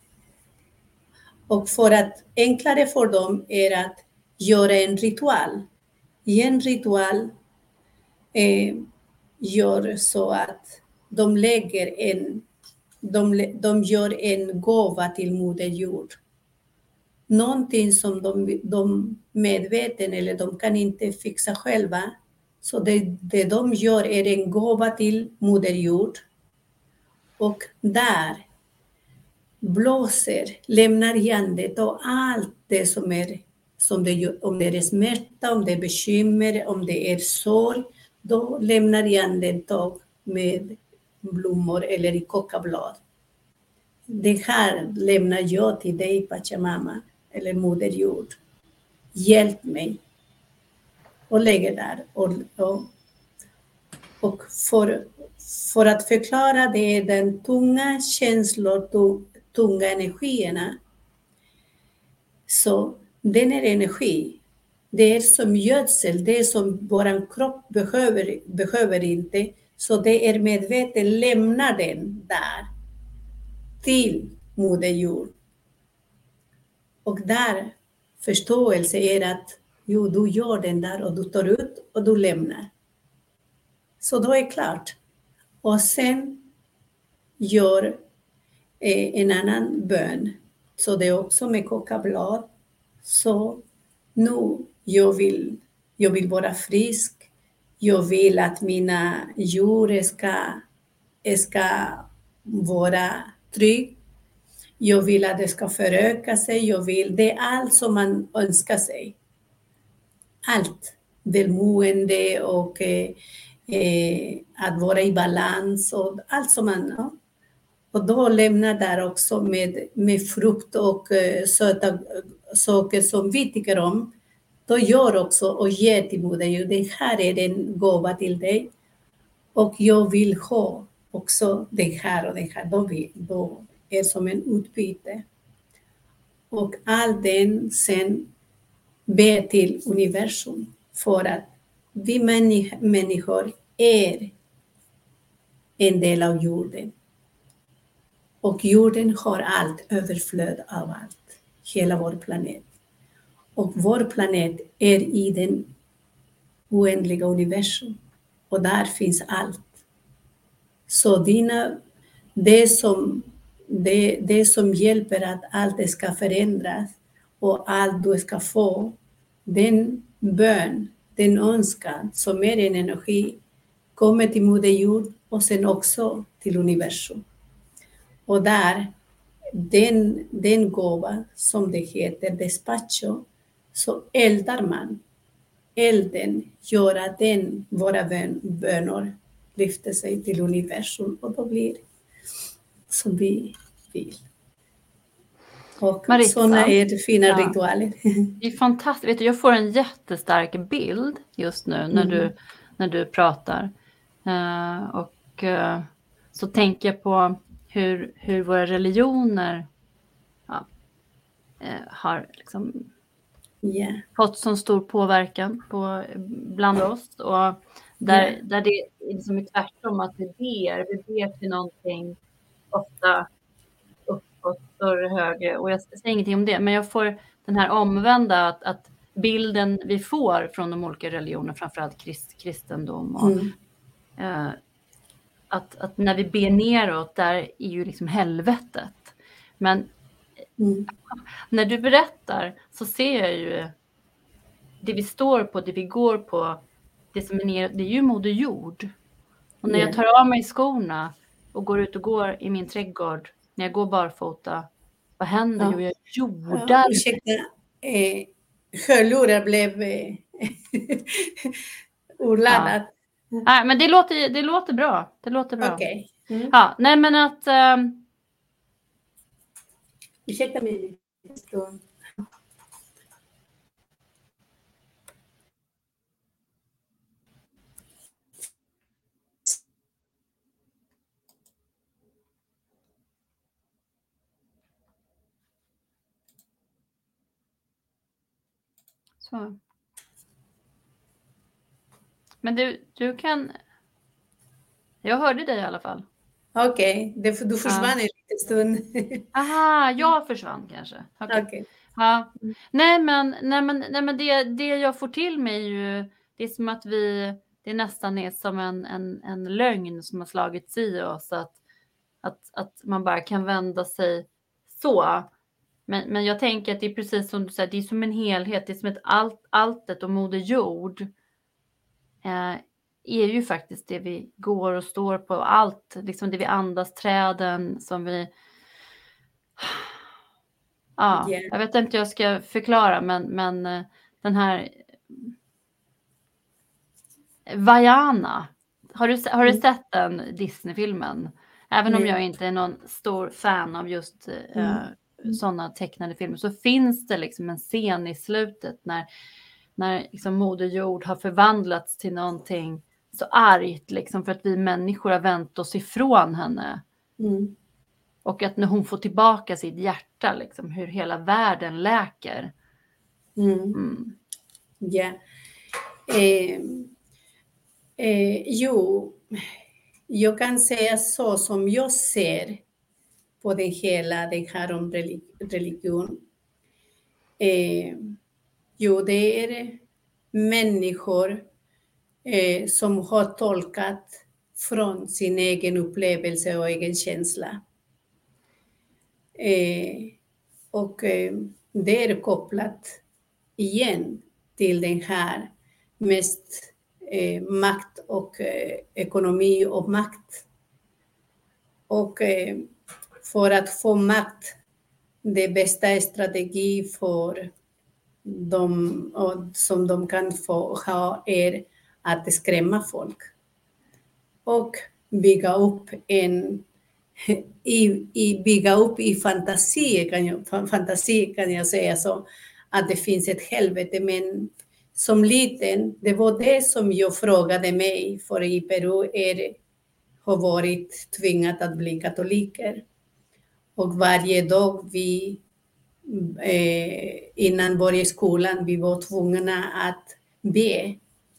Och för att enklare för dem är att göra en ritual. I en ritual eh, gör så att de lägger en, de, de gör en gåva till Moder Jord. Någonting som de, de medveten eller de kan inte fixa själva. Så det, det de gör är en gåva till Moder Jord. Och där blåser, lämnar hjärnet och allt det som är, som det gör, om det är smärta, om det är bekymmer, om det är sorg, då lämnar hjärnet tag med blommor eller i kokablad. Det här lämnar jag till dig, Pachamama, eller Moder Jord. Hjälp mig. Och lägger där. Och, och, och för, för att förklara det, den tunga känslor, tunga energierna. Så den är energi. Det är som gödsel, det är som vår kropp behöver, behöver inte. Så det är medveten, lämnar den där till Moder Jord. Och där förståelse är att jo, du gör den där och du tar ut och du lämnar. Så då är det klart. Och sen gör eh, en annan bön. Så det är också med kokablad. Så nu jag vill, jag vill vara frisk. Jag vill att mina djur ska, ska vara trygg. Jag vill att det ska föröka sig. Jag vill, det är allt som man önskar sig. Allt. Välmående och eh, eh, att vara i balans och allt som man... Ja. Och då lämnar där också med, med frukt och eh, söta saker som vi tycker om. Då gör också och ger till Moder Jord. Det här är en gåva till dig. Och jag vill ha också det här och det här. Då, vi, då är som en utbyte. Och all den sen ber till universum. För att vi människor är en del av jorden. Och jorden har allt, överflöd av allt. Hela vår planet. Och vår planet är i den oändliga universum. Och där finns allt. Så dina, det, som, det, det som hjälper att allt ska förändras och allt du ska få, den bön, den önskan som är en energi, kommer till Moder Jord och sen också till universum. Och där, den, den gåva som det heter despacho, så eldar man. Elden gör att den, våra bön, bönor lyfter sig till universum och då blir det som vi vill. Och Maritza, sådana är det fina ja, ritualer. Det är fantastiskt. Vet du, jag får en jättestark bild just nu när, mm. du, när du pratar. Uh, och uh, så tänker jag på hur, hur våra religioner ja, uh, har liksom yeah. fått så stor påverkan på, bland oss. Och där, yeah. där det är liksom tvärtom att vi ber. Vi ber till någonting ofta uppåt, större, högre. Och jag säger ingenting om det. Men jag får den här omvända att, att bilden vi får från de olika religionerna, framförallt krist, kristendom. Och, mm. uh, att, att när vi ber neråt, där är ju liksom helvetet. Men mm. när du berättar så ser jag ju det vi står på, det vi går på, det som är neråt, det är ju Moder Jord. Och när yeah. jag tar av mig skorna och går ut och går i min trädgård när jag går barfota, vad händer? Ja. Jo, jag jordar. Ja, ursäkta, eh, hörlurar blev eh, urladdat. Ja. Nej, men det låter, det låter bra. Det låter bra. Okej. Okay. Mm. Ja, nej men att... Um... Ursäkta mig. Så. Men du, du kan... Jag hörde dig i alla fall. Okej, okay. Du försvann ja. en liten stund. Aha, jag försvann kanske. Okej. Okay. Okay. Ja. Nej, men, nej, men, nej, men det, det jag får till mig är ju... Det är som att vi... Det nästan är som en, en, en lögn som har slagits i oss. Att, att, att man bara kan vända sig så. Men, men jag tänker att det är precis som du säger. Det är som en helhet. Det är som ett allt, alltet och moder jord. Eh, är ju faktiskt det vi går och står på. Allt, liksom det vi andas, träden som vi... Ja, yeah. Jag vet inte hur jag ska förklara, men, men den här... Vaiana. Har du, har du sett den Disney-filmen? Även om mm. jag inte är någon stor fan av just mm. uh, sådana tecknade filmer, så finns det liksom en scen i slutet när, när liksom Moder Jord har förvandlats till någonting så argt, liksom, för att vi människor har vänt oss ifrån henne. Mm. Och att när hon får tillbaka sitt hjärta, liksom, hur hela världen läker. Mm. Mm. Yeah. Eh, eh, jo, jag kan säga så som jag ser på det hela, det här om religion. Eh, jo, det är människor eh, som har tolkat från sin egen upplevelse och egen känsla. Eh, och eh, det är kopplat igen till den här mest eh, makt och eh, ekonomi och makt. Och eh, för att få makt, det bästa strategi för dem och som de kan få ha är att skrämma folk. Och bygga upp en I, i bygga upp i fantasi kan, jag, fantasi kan jag säga så, att det finns ett helvete. Men som liten, det var det som jag frågade mig, för i Peru är, har varit tvingat att bli katoliker. Och varje dag vi, eh, innan började skolan, vi var tvungna att be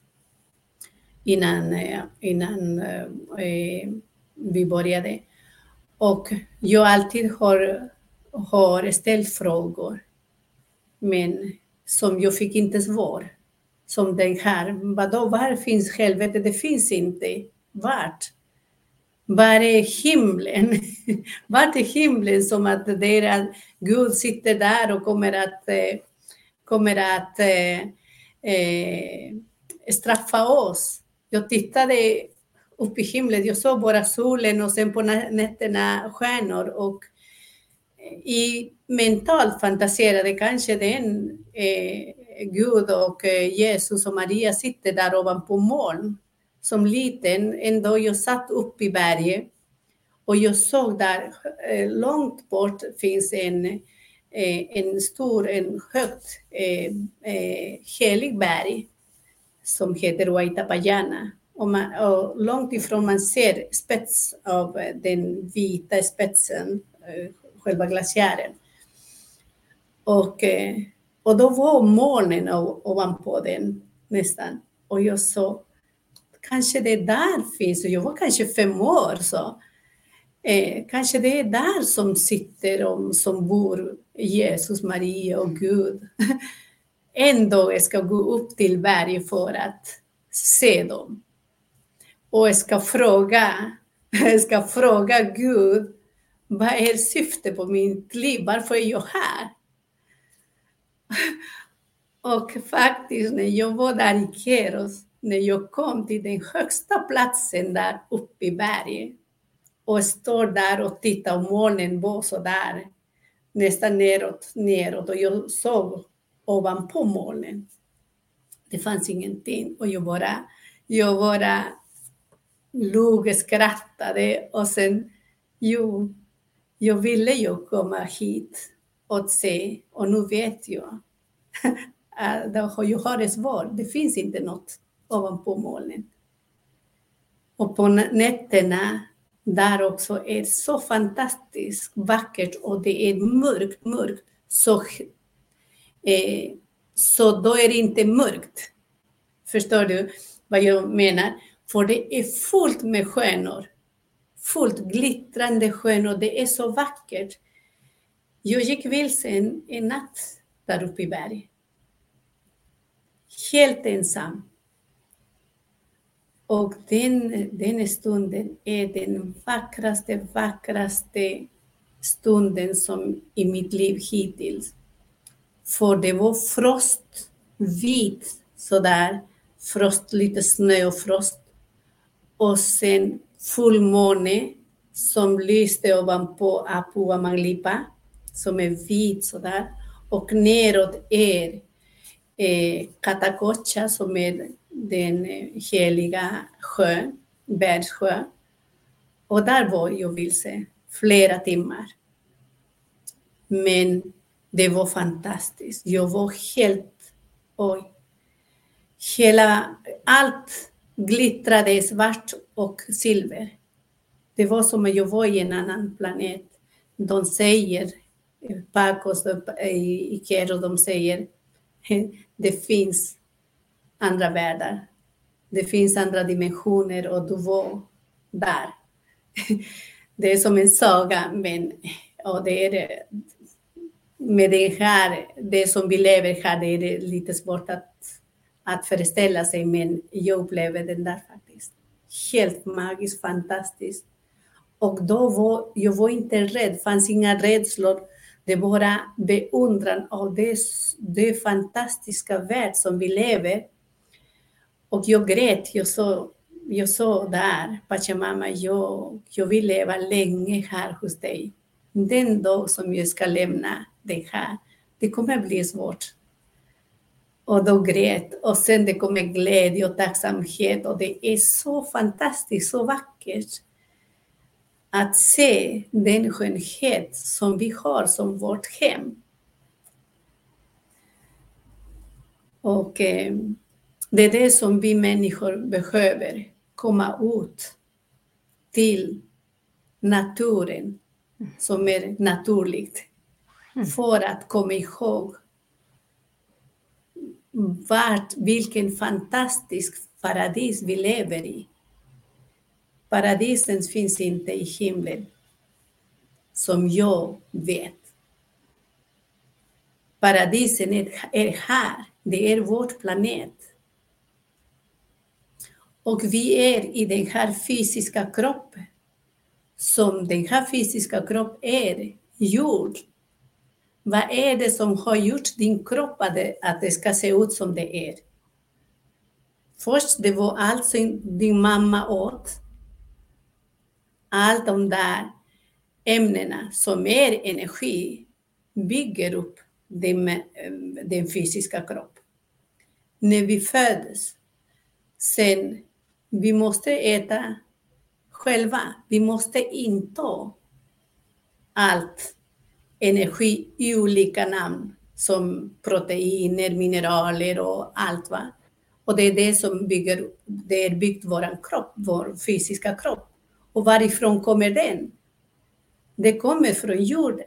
innan, innan eh, vi började. Och jag alltid har, har ställt frågor, men som jag fick inte svar. Som den här, vadå, var finns helvetet? Det finns inte. Vart? Var är himlen? Vart är himlen, som att det är att Gud sitter där och kommer att, eh, kommer att eh, eh, straffa oss? Jag tittade upp i himlen, jag såg bara solen och sen på nätterna stjärnor, och i mentalt fantaserade kanske den eh, Gud och eh, Jesus och Maria sitter där ovanpå moln. Som liten, en dag jag satt upp i berget och jag såg där eh, långt bort finns en, eh, en stor, en högt eh, eh, helig berg som heter Huaytapallana. Och, man, och långt ifrån man ser spets av den vita spetsen, själva glaciären. Och, och då var molnen ovanpå den nästan. Och jag sa, kanske det där finns, och jag var kanske fem år så. Eh, kanske det är där som sitter, om, som bor Jesus, Maria och Gud. En dag jag ska gå upp till berget för att se dem. Och jag ska fråga, jag ska fråga Gud, vad är syftet på mitt liv? Varför är jag här? Och faktiskt när jag var där i Keros, när jag kom till den högsta platsen där uppe i berget, och står där och tittar och molnen var så där nästan neråt, neråt och jag såg ovanpå molnen. Det fanns ingenting och jag bara, jag bara log och skrattade och sen, jo, jag ville ju komma hit och se och nu vet jag att jag har ett svar. Det finns inte något ovanpå molnen. Och på nätterna där också är så fantastiskt vackert och det är mörkt, mörkt. Så, eh, så då är det inte mörkt. Förstår du vad jag menar? För det är fullt med stjärnor. Fullt glittrande stjärnor. Det är så vackert. Jag gick vilse en, en natt där uppe i berg. Helt ensam. Och den, den stunden är den vackraste, vackraste stunden som i mitt liv hittills. För det var frost, vit sådär, frost, lite snö och frost. Och sen fullmåne som lyste ovanpå Apu Manglipa, som är vit sådär. Och neråt är eh, Katakocha som är den heliga sjön, bergssjö. Och där var jag vilse flera timmar. Men det var fantastiskt. Jag var helt, oj. Hela, allt glittrade svart och silver. Det var som att jag var i en annan planet. De säger, Pacos i Ikero, de säger, det finns andra världar. Det finns andra dimensioner och du var där. Det är som en saga, men och det är det, med det här, det som vi lever här, det är det lite svårt att, att föreställa sig, men jag upplever den där faktiskt. Helt magiskt, fantastiskt. Och då var jag var inte rädd, fanns inga rädslor. Det var bara beundran av det, det fantastiska värld som vi lever. Och jag grät, jag sa, jag sa där, Pachamama, jag, jag vill leva länge här hos dig. Den dag som jag ska lämna det här, det kommer bli svårt. Och då grät, och sen det kommer glädje och tacksamhet. Och det är så fantastiskt, så vackert att se den skönhet som vi har som vårt hem. Och eh, det är det som vi människor behöver, komma ut till naturen som är naturligt. Mm. För att komma ihåg vart, vilken fantastisk paradis vi lever i. Paradisen finns inte i himlen, som jag vet. Paradisen är, är här, det är vår planet. Och vi är i den här fysiska kroppen. Som den här fysiska kroppen är gjord. Vad är det som har gjort din kropp att det, att det ska se ut som det är? Först det var allt som din mamma åt. Allt de där ämnena som är energi bygger upp den, den fysiska kroppen. När vi föds, sen vi måste äta själva. Vi måste inta allt energi i olika namn som proteiner, mineraler och allt. Va? Och det är det som bygger, det är byggt vår kropp, vår fysiska kropp. Och varifrån kommer den? Det kommer från jorden.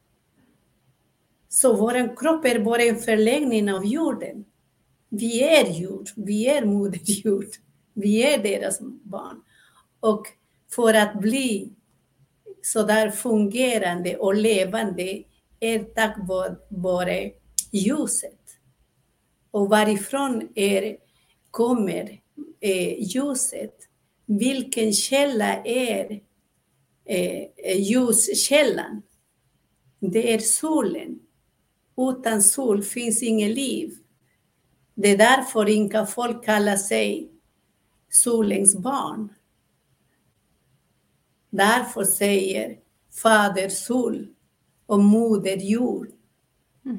Så vår kropp är bara en förlängning av jorden. Vi är jord, vi är moder jord. Vi är deras barn. Och för att bli så där fungerande och levande är tack vare ljuset. Och varifrån är, kommer eh, ljuset? Vilken källa är eh, ljuskällan? Det är solen. Utan sol finns inget liv. Det är därför inka folk kallar sig solens barn. Därför säger Fader sol och Moder jord. Mm.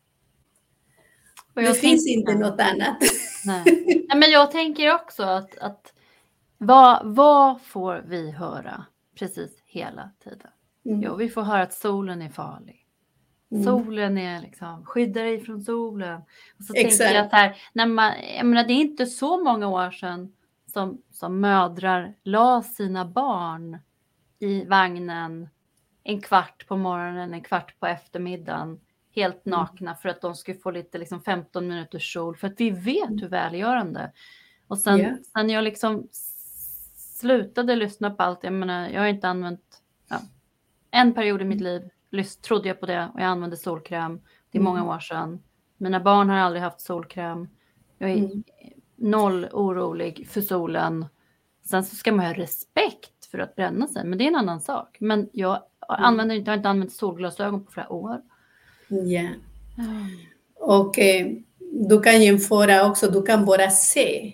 Det finns inte nej. något annat. Nej. Nej, men jag tänker också att, att vad, vad får vi höra precis hela tiden? Mm. Jo, vi får höra att solen är farlig. Mm. Solen är liksom, skydda dig från solen. Och så Exakt. tänker jag så här, när man, jag menar, det är inte så många år sedan som, som mödrar la sina barn i vagnen en kvart på morgonen, en kvart på eftermiddagen, helt nakna för att de skulle få lite liksom femton minuters sol, för att vi vet hur välgörande. Och sen, yeah. sen jag liksom slutade lyssna på allt, jag menar, jag har inte använt ja, en period i mitt liv trodde jag på det och jag använde solkräm. Det är många mm. år sedan. Mina barn har aldrig haft solkräm. Jag är mm. noll orolig för solen. Sen så ska man ha respekt för att bränna sig, men det är en annan sak. Men jag mm. använder inte, har inte använt solglasögon på flera år. Ja. Yeah. Mm. Och eh, du kan jämföra också, du kan bara se.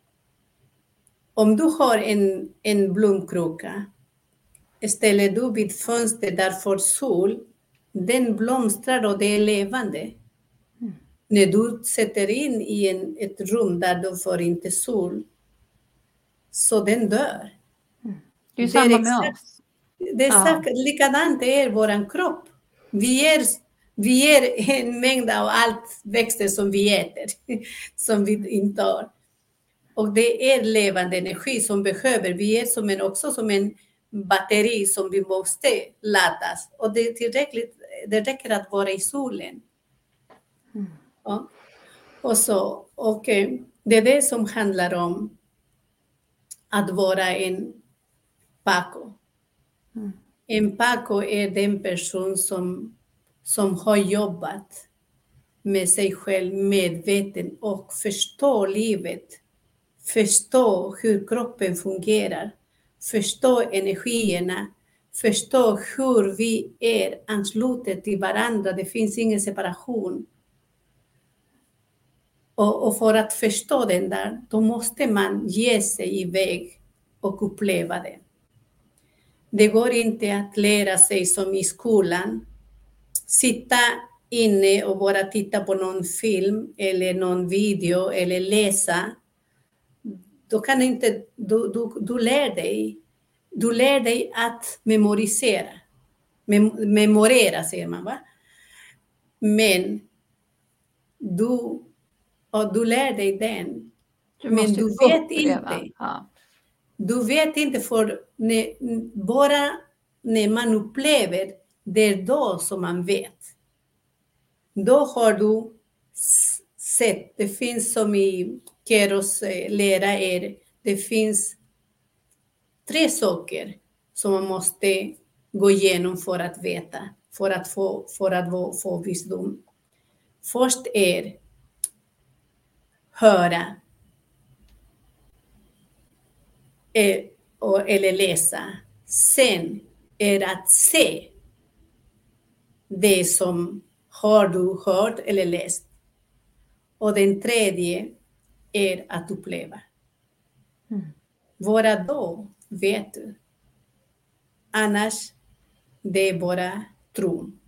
Om du har en, en blomkruka, ställer du vid fönster där får sol, den blomstrar och det är levande. Mm. När du sätter in i en, ett rum där du får inte sol, så den dör. Mm. Det är ju samma med oss. Det är ja. likadant det är vår kropp. Vi är, vi är en mängd av allt växter som vi äter, som vi inte har. Och det är levande energi som behöver. Vi är som en, också som en batteri som vi måste laddas. Och det är tillräckligt, det räcker att vara i solen. Mm. Ja. Och, så, och det är det som handlar om att vara en Paco. Mm. En Paco är den person som, som har jobbat med sig själv medveten och förstår livet. Förstå hur kroppen fungerar. Förstå energierna. Förstå hur vi är anslutna till varandra. Det finns ingen separation. Och, och för att förstå den där, då måste man ge sig iväg och uppleva det. Det går inte att lära sig som i skolan. Sitta inne och bara titta på någon film eller någon video eller läsa. Då kan inte, du, du, du lär dig. Du lär dig att memorisera. Mem, memorera säger man va? Men du, och du lär dig den. Du men du vet uppleva. inte. Ja. Du vet inte för när, bara när man upplever det är då som man vet. Då har du sett, det finns som i Keros lära er, det finns tre saker som man måste gå igenom för att veta, för att få, för att få, få visdom. Först är höra eller läsa. Sen är att se det som har du hört eller läst. Och den tredje är att uppleva. Mm. Vara då vet du. Annars det är bara tron.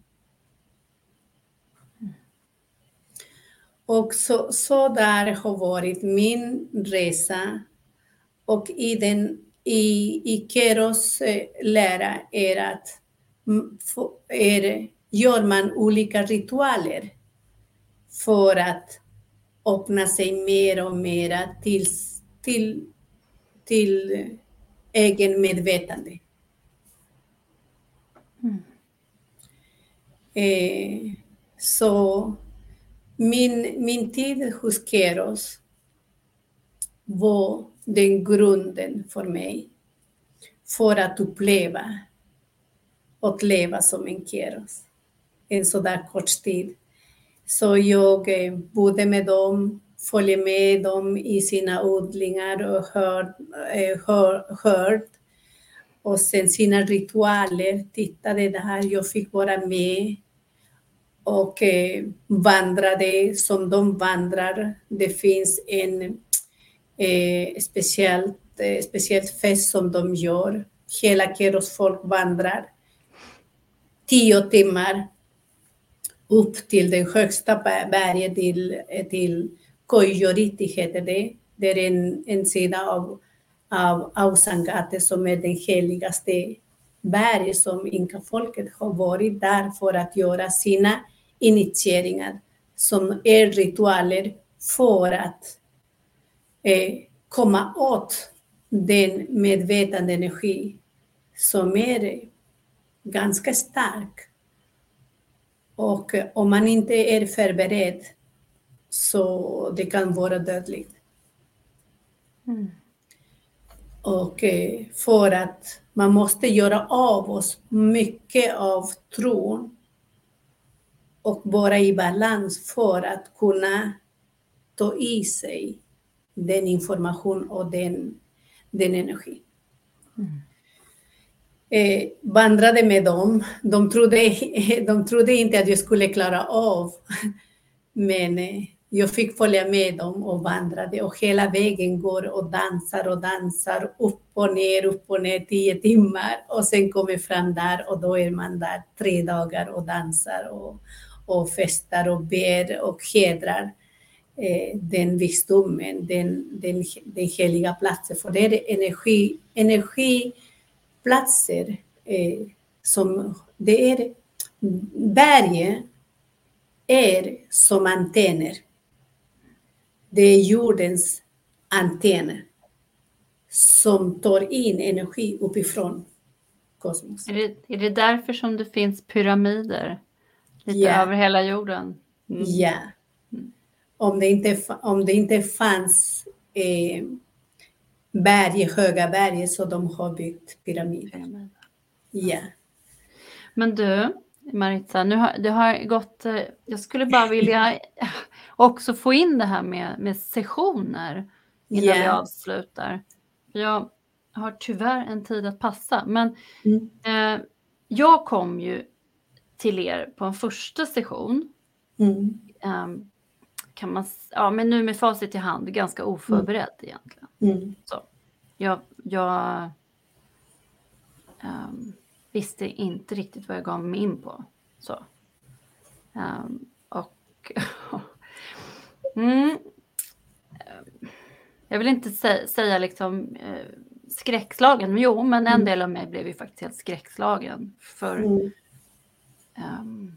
Mm. Och så, så där har varit min resa. Och i, den, i, i Keros lära är att är, gör man olika ritualer för att öppna sig mer och mer till, till, till egen medvetande. Mm. Eh, så min, min tid hos Keros var den grunden för mig för att uppleva och leva som en Keros en sådär kort tid. Så jag bodde med dem, följde med dem i sina odlingar och hörd, hör, hörd. Och sen sina ritualer, tittade det här, jag fick vara med och eh, vandrade som de vandrar. Det finns en eh, speciellt, eh, speciellt fest som de gör hela Keros folk vandrar tio timmar upp till den högsta berget, till, till Koijoriti heter det. Det är en, en sida av, av Ausangate som är den heligaste berg som inkafolket har varit där för att göra sina initieringar som är ritualer för att eh, komma åt den medvetande energi som är ganska stark. Och om man inte är förberedd så det kan vara dödligt. Mm. Och för att man måste göra av oss mycket av tron och vara i balans för att kunna ta i sig den information och den, den energi. Mm. Eh, vandrade med dem. De trodde, de trodde inte att jag skulle klara av, men eh, jag fick följa med dem och vandrade och hela vägen går och dansar och dansar upp och ner, upp och ner tio timmar och sen kommer fram där och då är man där tre dagar och dansar och, och festar och ber och hedrar eh, den visdomen, den, den, den heliga platsen. För det är energi, energiplatser eh, som det är, berget är som antenner. Det är jordens antenner som tar in energi uppifrån kosmos. Är det, är det därför som det finns pyramider lite Ja. över hela jorden? Mm. Ja. Om det inte, om det inte fanns eh, berg, höga berg, så de har byggt pyramider. Pyramider. Ja. Men du, Maritza, nu har, det har gått, eh, jag skulle bara vilja också få in det här med, med sessioner innan Ja. vi avslutar. Jag har tyvärr en tid att passa, men Mm. eh, jag kom ju till er på en första session. Mm. Eh, kan man, ja, men nu med facit i hand, ganska oförberedd mm. egentligen. Mm. Så, jag jag um, visste inte riktigt vad jag gav mig in på. Så. Um, och mm, jag vill inte sä- säga liksom eh, skräckslagen, men jo, men en Mm. del av mig blev ju faktiskt helt skräckslagen för Mm. um,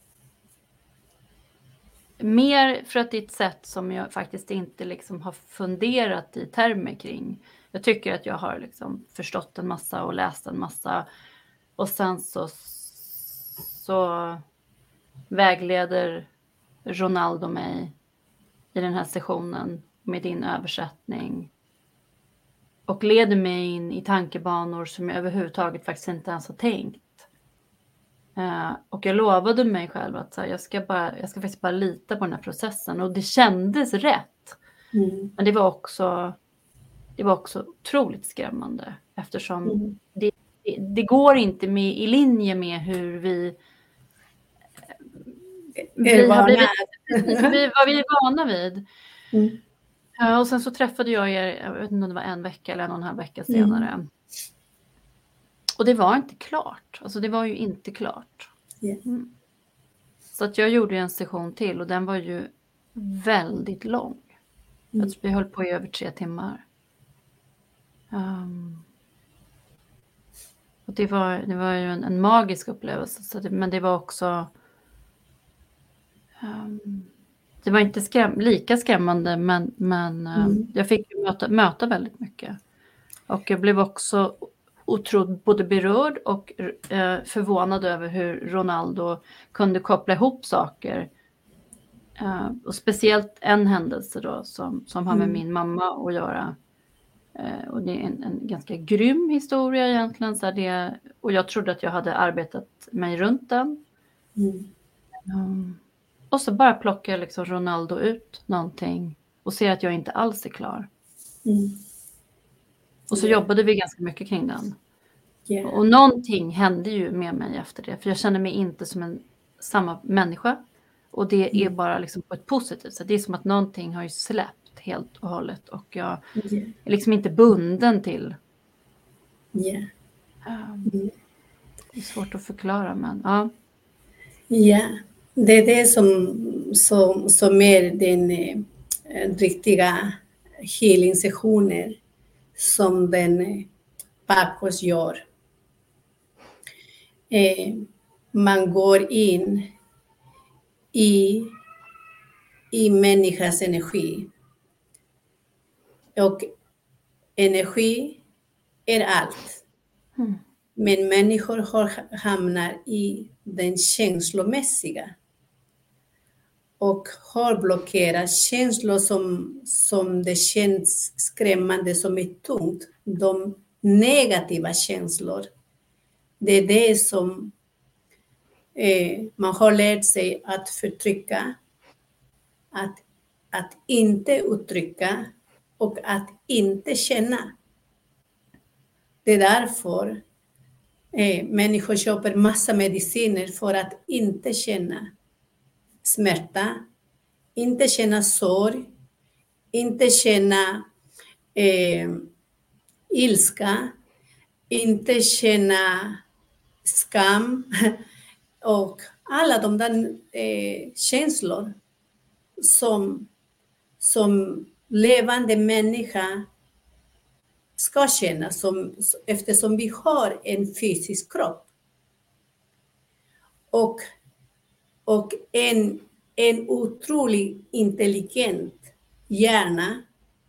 mer för att det är ett sätt som jag faktiskt inte liksom har funderat i termer kring. Jag tycker att jag har liksom förstått en massa och läst en massa. Och sen så, så vägleder Ronaldo mig i den här sessionen med din översättning. Och leder mig in i tankebanor som jag överhuvudtaget faktiskt inte ens har tänkt. Uh, och jag lovade mig själv att så här, jag, ska bara, jag ska faktiskt bara lita på den här processen. Och det kändes rätt. Mm. Men det var också, det var också otroligt skrämmande. Eftersom Mm. det, det, det går inte med, i linje med hur vi, vi har blivit, vi, vad vi är vana vid. Mm. Uh, och sen så träffade jag er, jag vet inte om det var en vecka eller en och en halv vecka senare. Mm. Och det var inte klart. Alltså det var ju inte klart. Yeah. Mm. Så att jag gjorde en session till och den var ju väldigt lång. Mm. Jag tror vi höll på i över tre timmar. Um, och det var, det var ju en, en magisk upplevelse. Så det, men det var också... Um, det var inte skräm, lika skrämmande, men, men um, mm. jag fick möta, möta väldigt mycket. Och jag blev också... otroligt både berörd och eh, förvånad över hur Ronaldo kunde koppla ihop saker. Eh, och speciellt en händelse då som, som har med mm. min mamma att göra. Eh, och det är en, en ganska grym historia egentligen. Så det, och jag trodde att jag hade arbetat mig runt den. Mm. Um, och så bara plockar liksom Ronaldo ut någonting och ser att jag inte alls är klar. Mm. Och så yeah. jobbade vi ganska mycket kring den. Yeah. Och någonting hände ju med mig efter det. För jag känner mig inte som en samma människa. Och det mm. är bara liksom på ett positivt sätt. Det är som att någonting har ju släppt helt och hållet. Och jag yeah. är liksom inte bunden till yeah. Um, det är svårt att förklara, men ja. Ja, det är det som, som, som är den eh, riktiga healing-sessioner som den eh, Pacos gör. Eh, man går in i, i människans energi. Och energi är allt. Mm. Men människor har hamnat i den känslomässiga. Och har blockerat känslor som, som det känns skrämmande, som är tungt. De negativa känslor. Det är det som eh, man har lärt sig att förtrycka. Att, att inte uttrycka och att inte känna. Det är därför eh, människor köper massa mediciner för att inte känna smärta, inte känna sorg, inte känna eh, ilska, inte känna skam och alla de där eh, känslor som, som levande människa ska känna, som, eftersom vi har en fysisk kropp. Och, och en, en otroligt intelligent hjärna.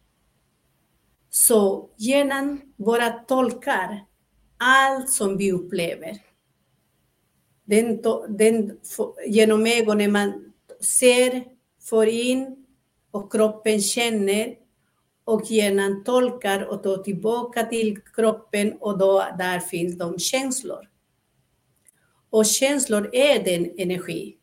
Så hjärnan bara tolkar allt som vi upplever. Den, den, genom ögonen man ser, får in och kroppen känner. Och hjärnan tolkar och tar tillbaka till kroppen och då där finns de känslor. Och känslor är den energi.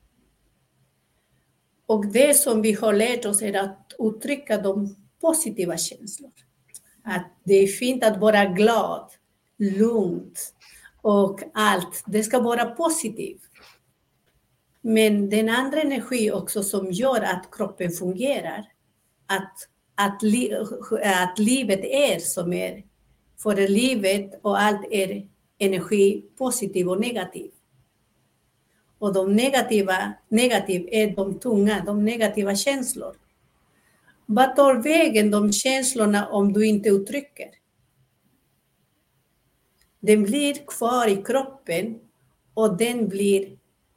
Och det som vi har lärt oss är att uttrycka de positiva känslor. Att det är fint att vara glad, lugnt och allt. Det ska vara positivt. Men den andra energi också som gör att kroppen fungerar. Att Att, li att livet är som är. För livet och allt är energi, positiv och negativ. Och de negativa, negativ är de tunga, de negativa känslor. Vad tar vägen de känslorna om du inte uttrycker? Den blir kvar i kroppen och den blir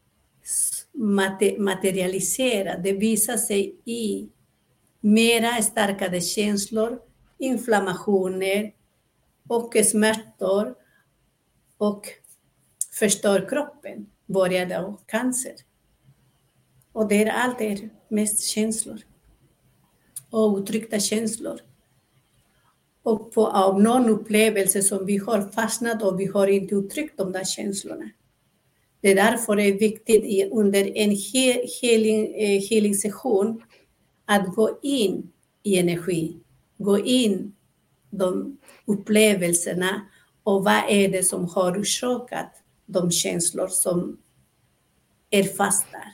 materialiserad. Det visar sig i mera starkare känslor, inflammationer och smärtor och förstör kroppen, börjar då cancer. Och det är allt är mest känslor och uttryckta känslor. Och på av någon upplevelse som vi har fastnat och vi har inte uttryckt de där känslorna. Det är därför det är viktigt i, under en healing, healing session att gå in i energi, gå in de upplevelserna och vad är det som har orsakat de känslor som är fast där.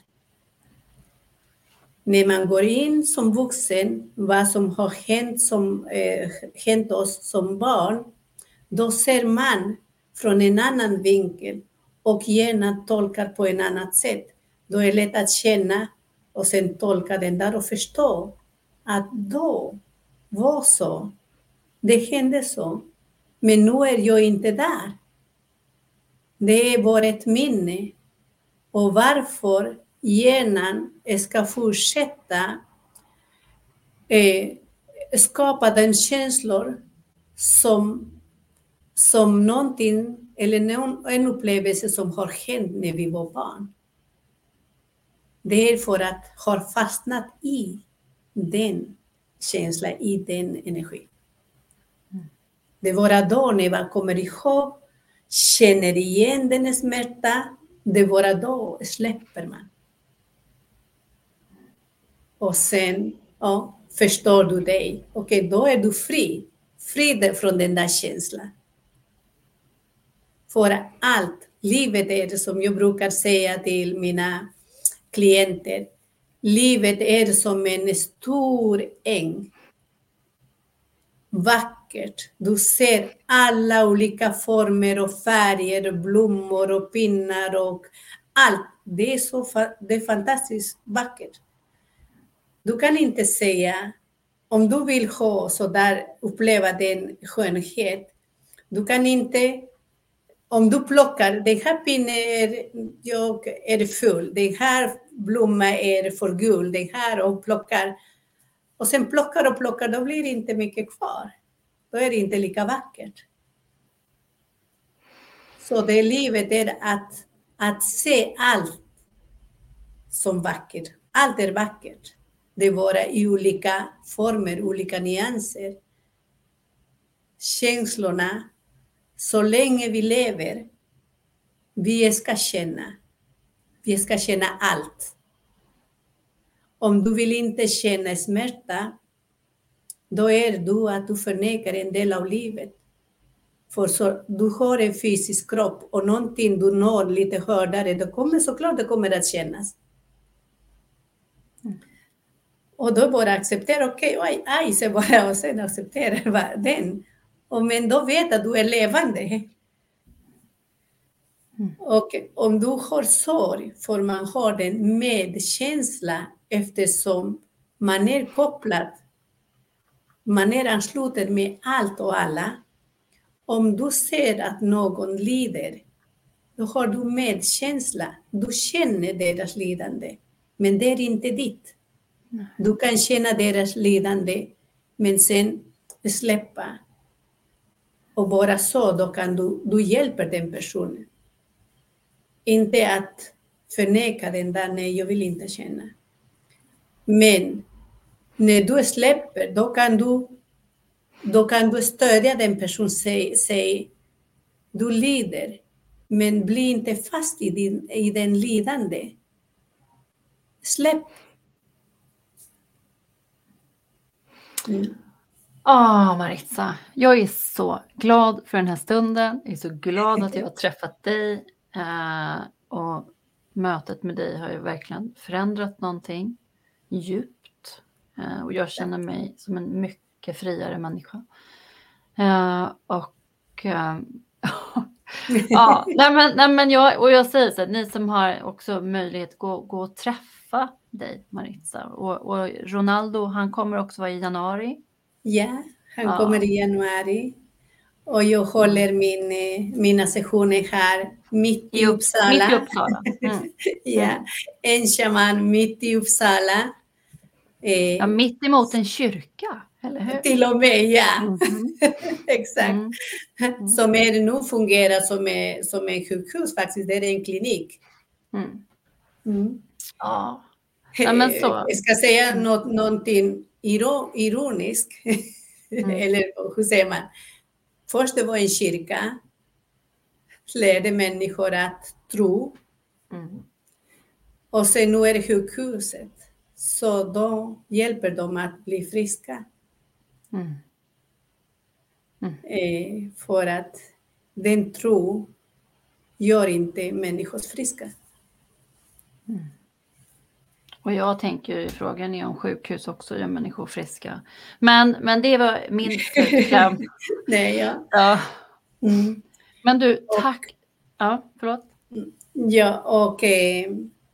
När man går in som vuxen, vad som har hänt, som, eh, hänt oss som barn, då ser man från en annan vinkel och gärna tolkar på en annat sätt. Då är det lätt att känna och sen tolka den där och förstå att då var så. Det hände så. Men nu är jag inte där. Det är bara ett minne. Och varför hjärnan ska fortsätta eh, skapa den känslor som, som någonting eller någon, en upplevelse som har hänt när vi var barn. Det är för att ha fastnat i den känslan, i den energin. Det var då när man kommer ihåg, känner igen den smärta, det var då släpper man. Och sen ja, förstår du dig. Okej, okay, då är du fri. Fri från den där känslan. För allt, livet är det som jag brukar säga till mina klienter. Livet är som en stor äng. vackert. Du ser alla olika former och färger, blommor och pinnar och allt. Det är så fa- det är fantastiskt vackert. Du kan inte säga, om du vill ha så där, uppleva den skönhet, du kan inte, om du plockar, den här pinnen är, jag är full, den här blomman är för gul, den här och plockar, och sen plockar och plockar, då blir det inte mycket kvar. Då är det inte lika vackert. Så det livet är att, att se allt som vackert. Allt är vackert. Det vara i olika former, olika nyanser. Känslorna, så länge vi lever, vi ska känna. Vi ska känna allt. Om du vill inte känna smärta, då är du att du förnekar en del av livet. För så, du har en fysisk kropp och någonting du når lite hårdare, då kommer såklart det kommer att kännas. Mm. Och då bara acceptera, okej, okay, aj, aj, så bara, och sen acceptera den. Och men då vet att du är levande. Mm. Och om du har sorg, får man ha den medkänsla eftersom man är kopplad, man är ansluten med allt och alla. Om du ser att någon lider, då har du medkänsla. Du känner deras lidande, men det är inte ditt. Du kan känna deras lidande, men sen släppa. Och bara så, då kan du, du hjälper den personen. Inte att förneka den där, nej, jag vill inte känna. Men när du släpper, då kan du, då kan du stödja den personen, säg, säg du lider, men bli inte fast i, din, i den lidande. Släpp. Mm. Ah, Maritza, jag är så glad för den här stunden. Jag är så glad att jag har träffat dig. Eh, och mötet med dig har ju verkligen förändrat någonting djupt. Eh, och jag känner mig som en mycket friare människa. Eh, och eh, ja, nej men, nej men jag, och jag säger så här, ni som har också möjlighet att gå, gå och träffa dig, Maritza. Och, och Ronaldo, han kommer också vara i januari. Ja, han ja. kommer i januari. Och jag håller min, mina sessioner här mitt i, I Uppsala. Mitt i Uppsala. Mm. Ja, en shaman mitt i Uppsala. Eh, ja, mitt emot en kyrka, eller hur? Till och med, ja. Mm-hmm. Exakt. Mm. Mm. Som är nu fungerar som, är, som en sjukhus faktiskt, det är en klinik. Mm. Mm. Ja. Ja, men så. Jag ska säga mm. något, någonting ironiskt. Mm. Eller hur säger man? Först det var en kyrka. Lärde människor att tro. Mm. Och sen nu är det sjukhuset. Så då hjälper de att bli friska. Mm. Mm. Eh, för att den tro gör inte människor friska. Mm. Och jag tänker ju, frågan är om sjukhus också gör människor friska. Men, men det var min slutkläm. Nej, ja. Ja. Mm. Men du, tack. Och, ja, förlåt. Ja, och eh,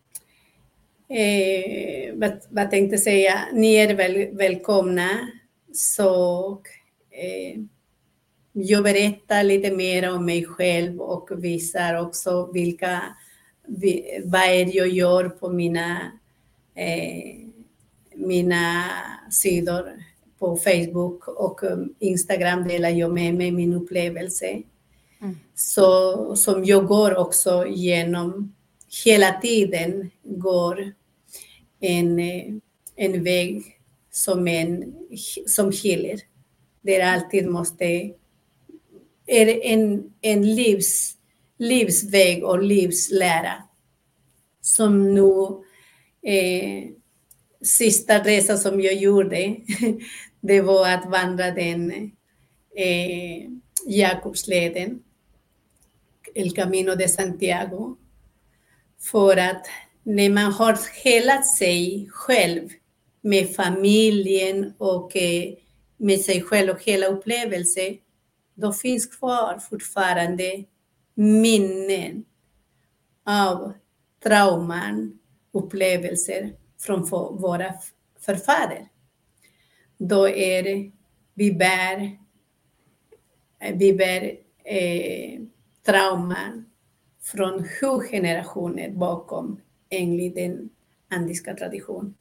eh, vad, vad tänkte jag säga? Ni är väl, välkomna. Så eh, jag berättar lite mer om mig själv och visar också vilka, vad är det jag gör på mina Eh, mina sidor på Facebook och Instagram delar jag med mig min upplevelse. Mm. Så som jag går också genom hela tiden går en, en väg som, en, som healer. Det alltid måste är en, en livs, livsväg och livslära som nu Eh, sista resan som jag gjorde, det var att vandra den eh, Jakobsleden, El Camino de Santiago. För att när man har helat sig själv med familjen och eh, med sig själv och hela upplevelsen, då finns kvar fortfarande minnen av trauman, upplevelser från våra förfäder. Då är det, vi bär, vi bär eh, trauman från sju generationer bakom enligt den andiska traditionen.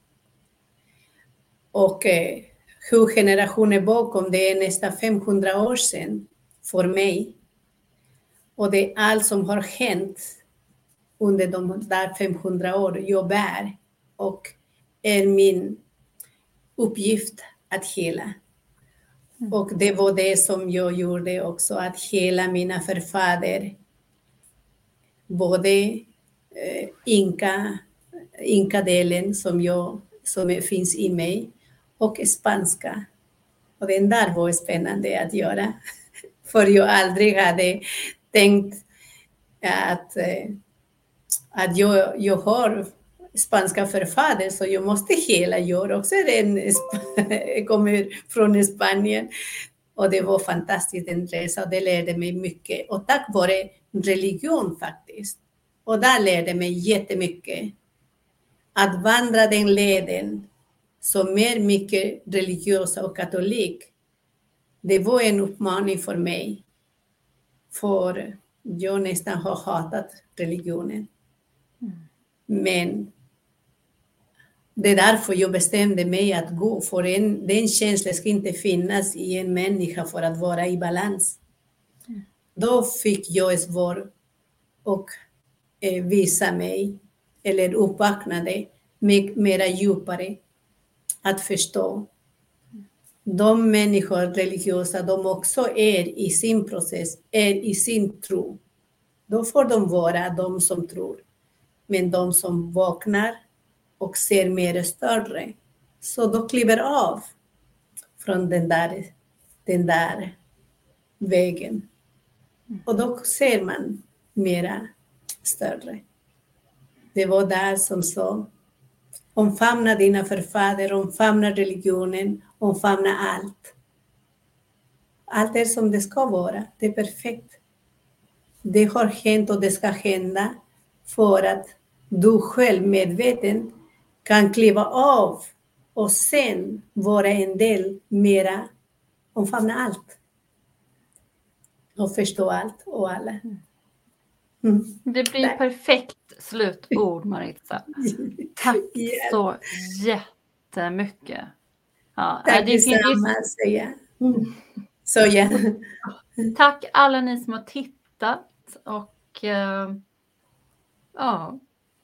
Och eh, sju generationer bakom, det är nästan femhundra år sedan för mig. Och det är allt som har hänt under de där femhundra åren jag bär. Och är min uppgift att hela. Mm. Och det var det som jag gjorde också, att hela mina förfäder, både eh, inka, inka-delen som, jag, som finns i mig, och spanska. Och den där var spännande att göra. För jag aldrig hade tänkt att, att jag, jag har spanska förfäder, så jag måste hela. Jag också den, kommer från Spanien. Och det var fantastiskt en resa. Det lärde mig mycket. Och tack vare religion faktiskt. Och där lärde mig jättemycket. Att vandra den leden som är mycket religiös och katolik. Det var en uppmaning för mig. För jag nästan har hatat religionen. Mm. Men det är därför jag bestämde mig att gå. För en, den känslan ska inte finnas i en människa för att vara i balans. Mm. Då fick jag svar och eh, visa mig, eller uppvaknade mig mera djupare att förstå. De människor religiösa, de också är i sin process, är i sin tro. Då får de vara de som tror. Men de som vaknar och ser mer större, så då kliver av från den där, den där vägen. Och då ser man mera större. Det var där som sa, omfamna dina förfäder, omfamna religionen, omfamna allt. Allt är som det ska vara, det är perfekt. Det har hänt och det ska hända för att du själv medveten kan kliva av och sen vara en del mera, omfamna allt. Och förstå allt och alla. Mm. Det blir Tack. Perfekt slutord, Maritza. Tack yeah. så jättemycket. Ja, Tack det detsamma, säger jag. Mm. Så ja. Tack alla ni som har tittat. Och uh, ja,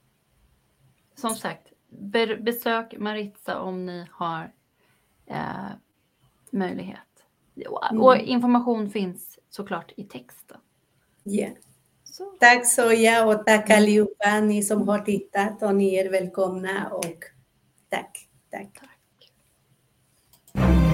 som sagt, be- besök Maritza om ni har uh, möjlighet. Mm. Och information finns såklart i texten. Ja. Yeah. Så. Tack Soja och tack allihopa ni som har tittat, och ni är välkomna och tack, tack. Tack.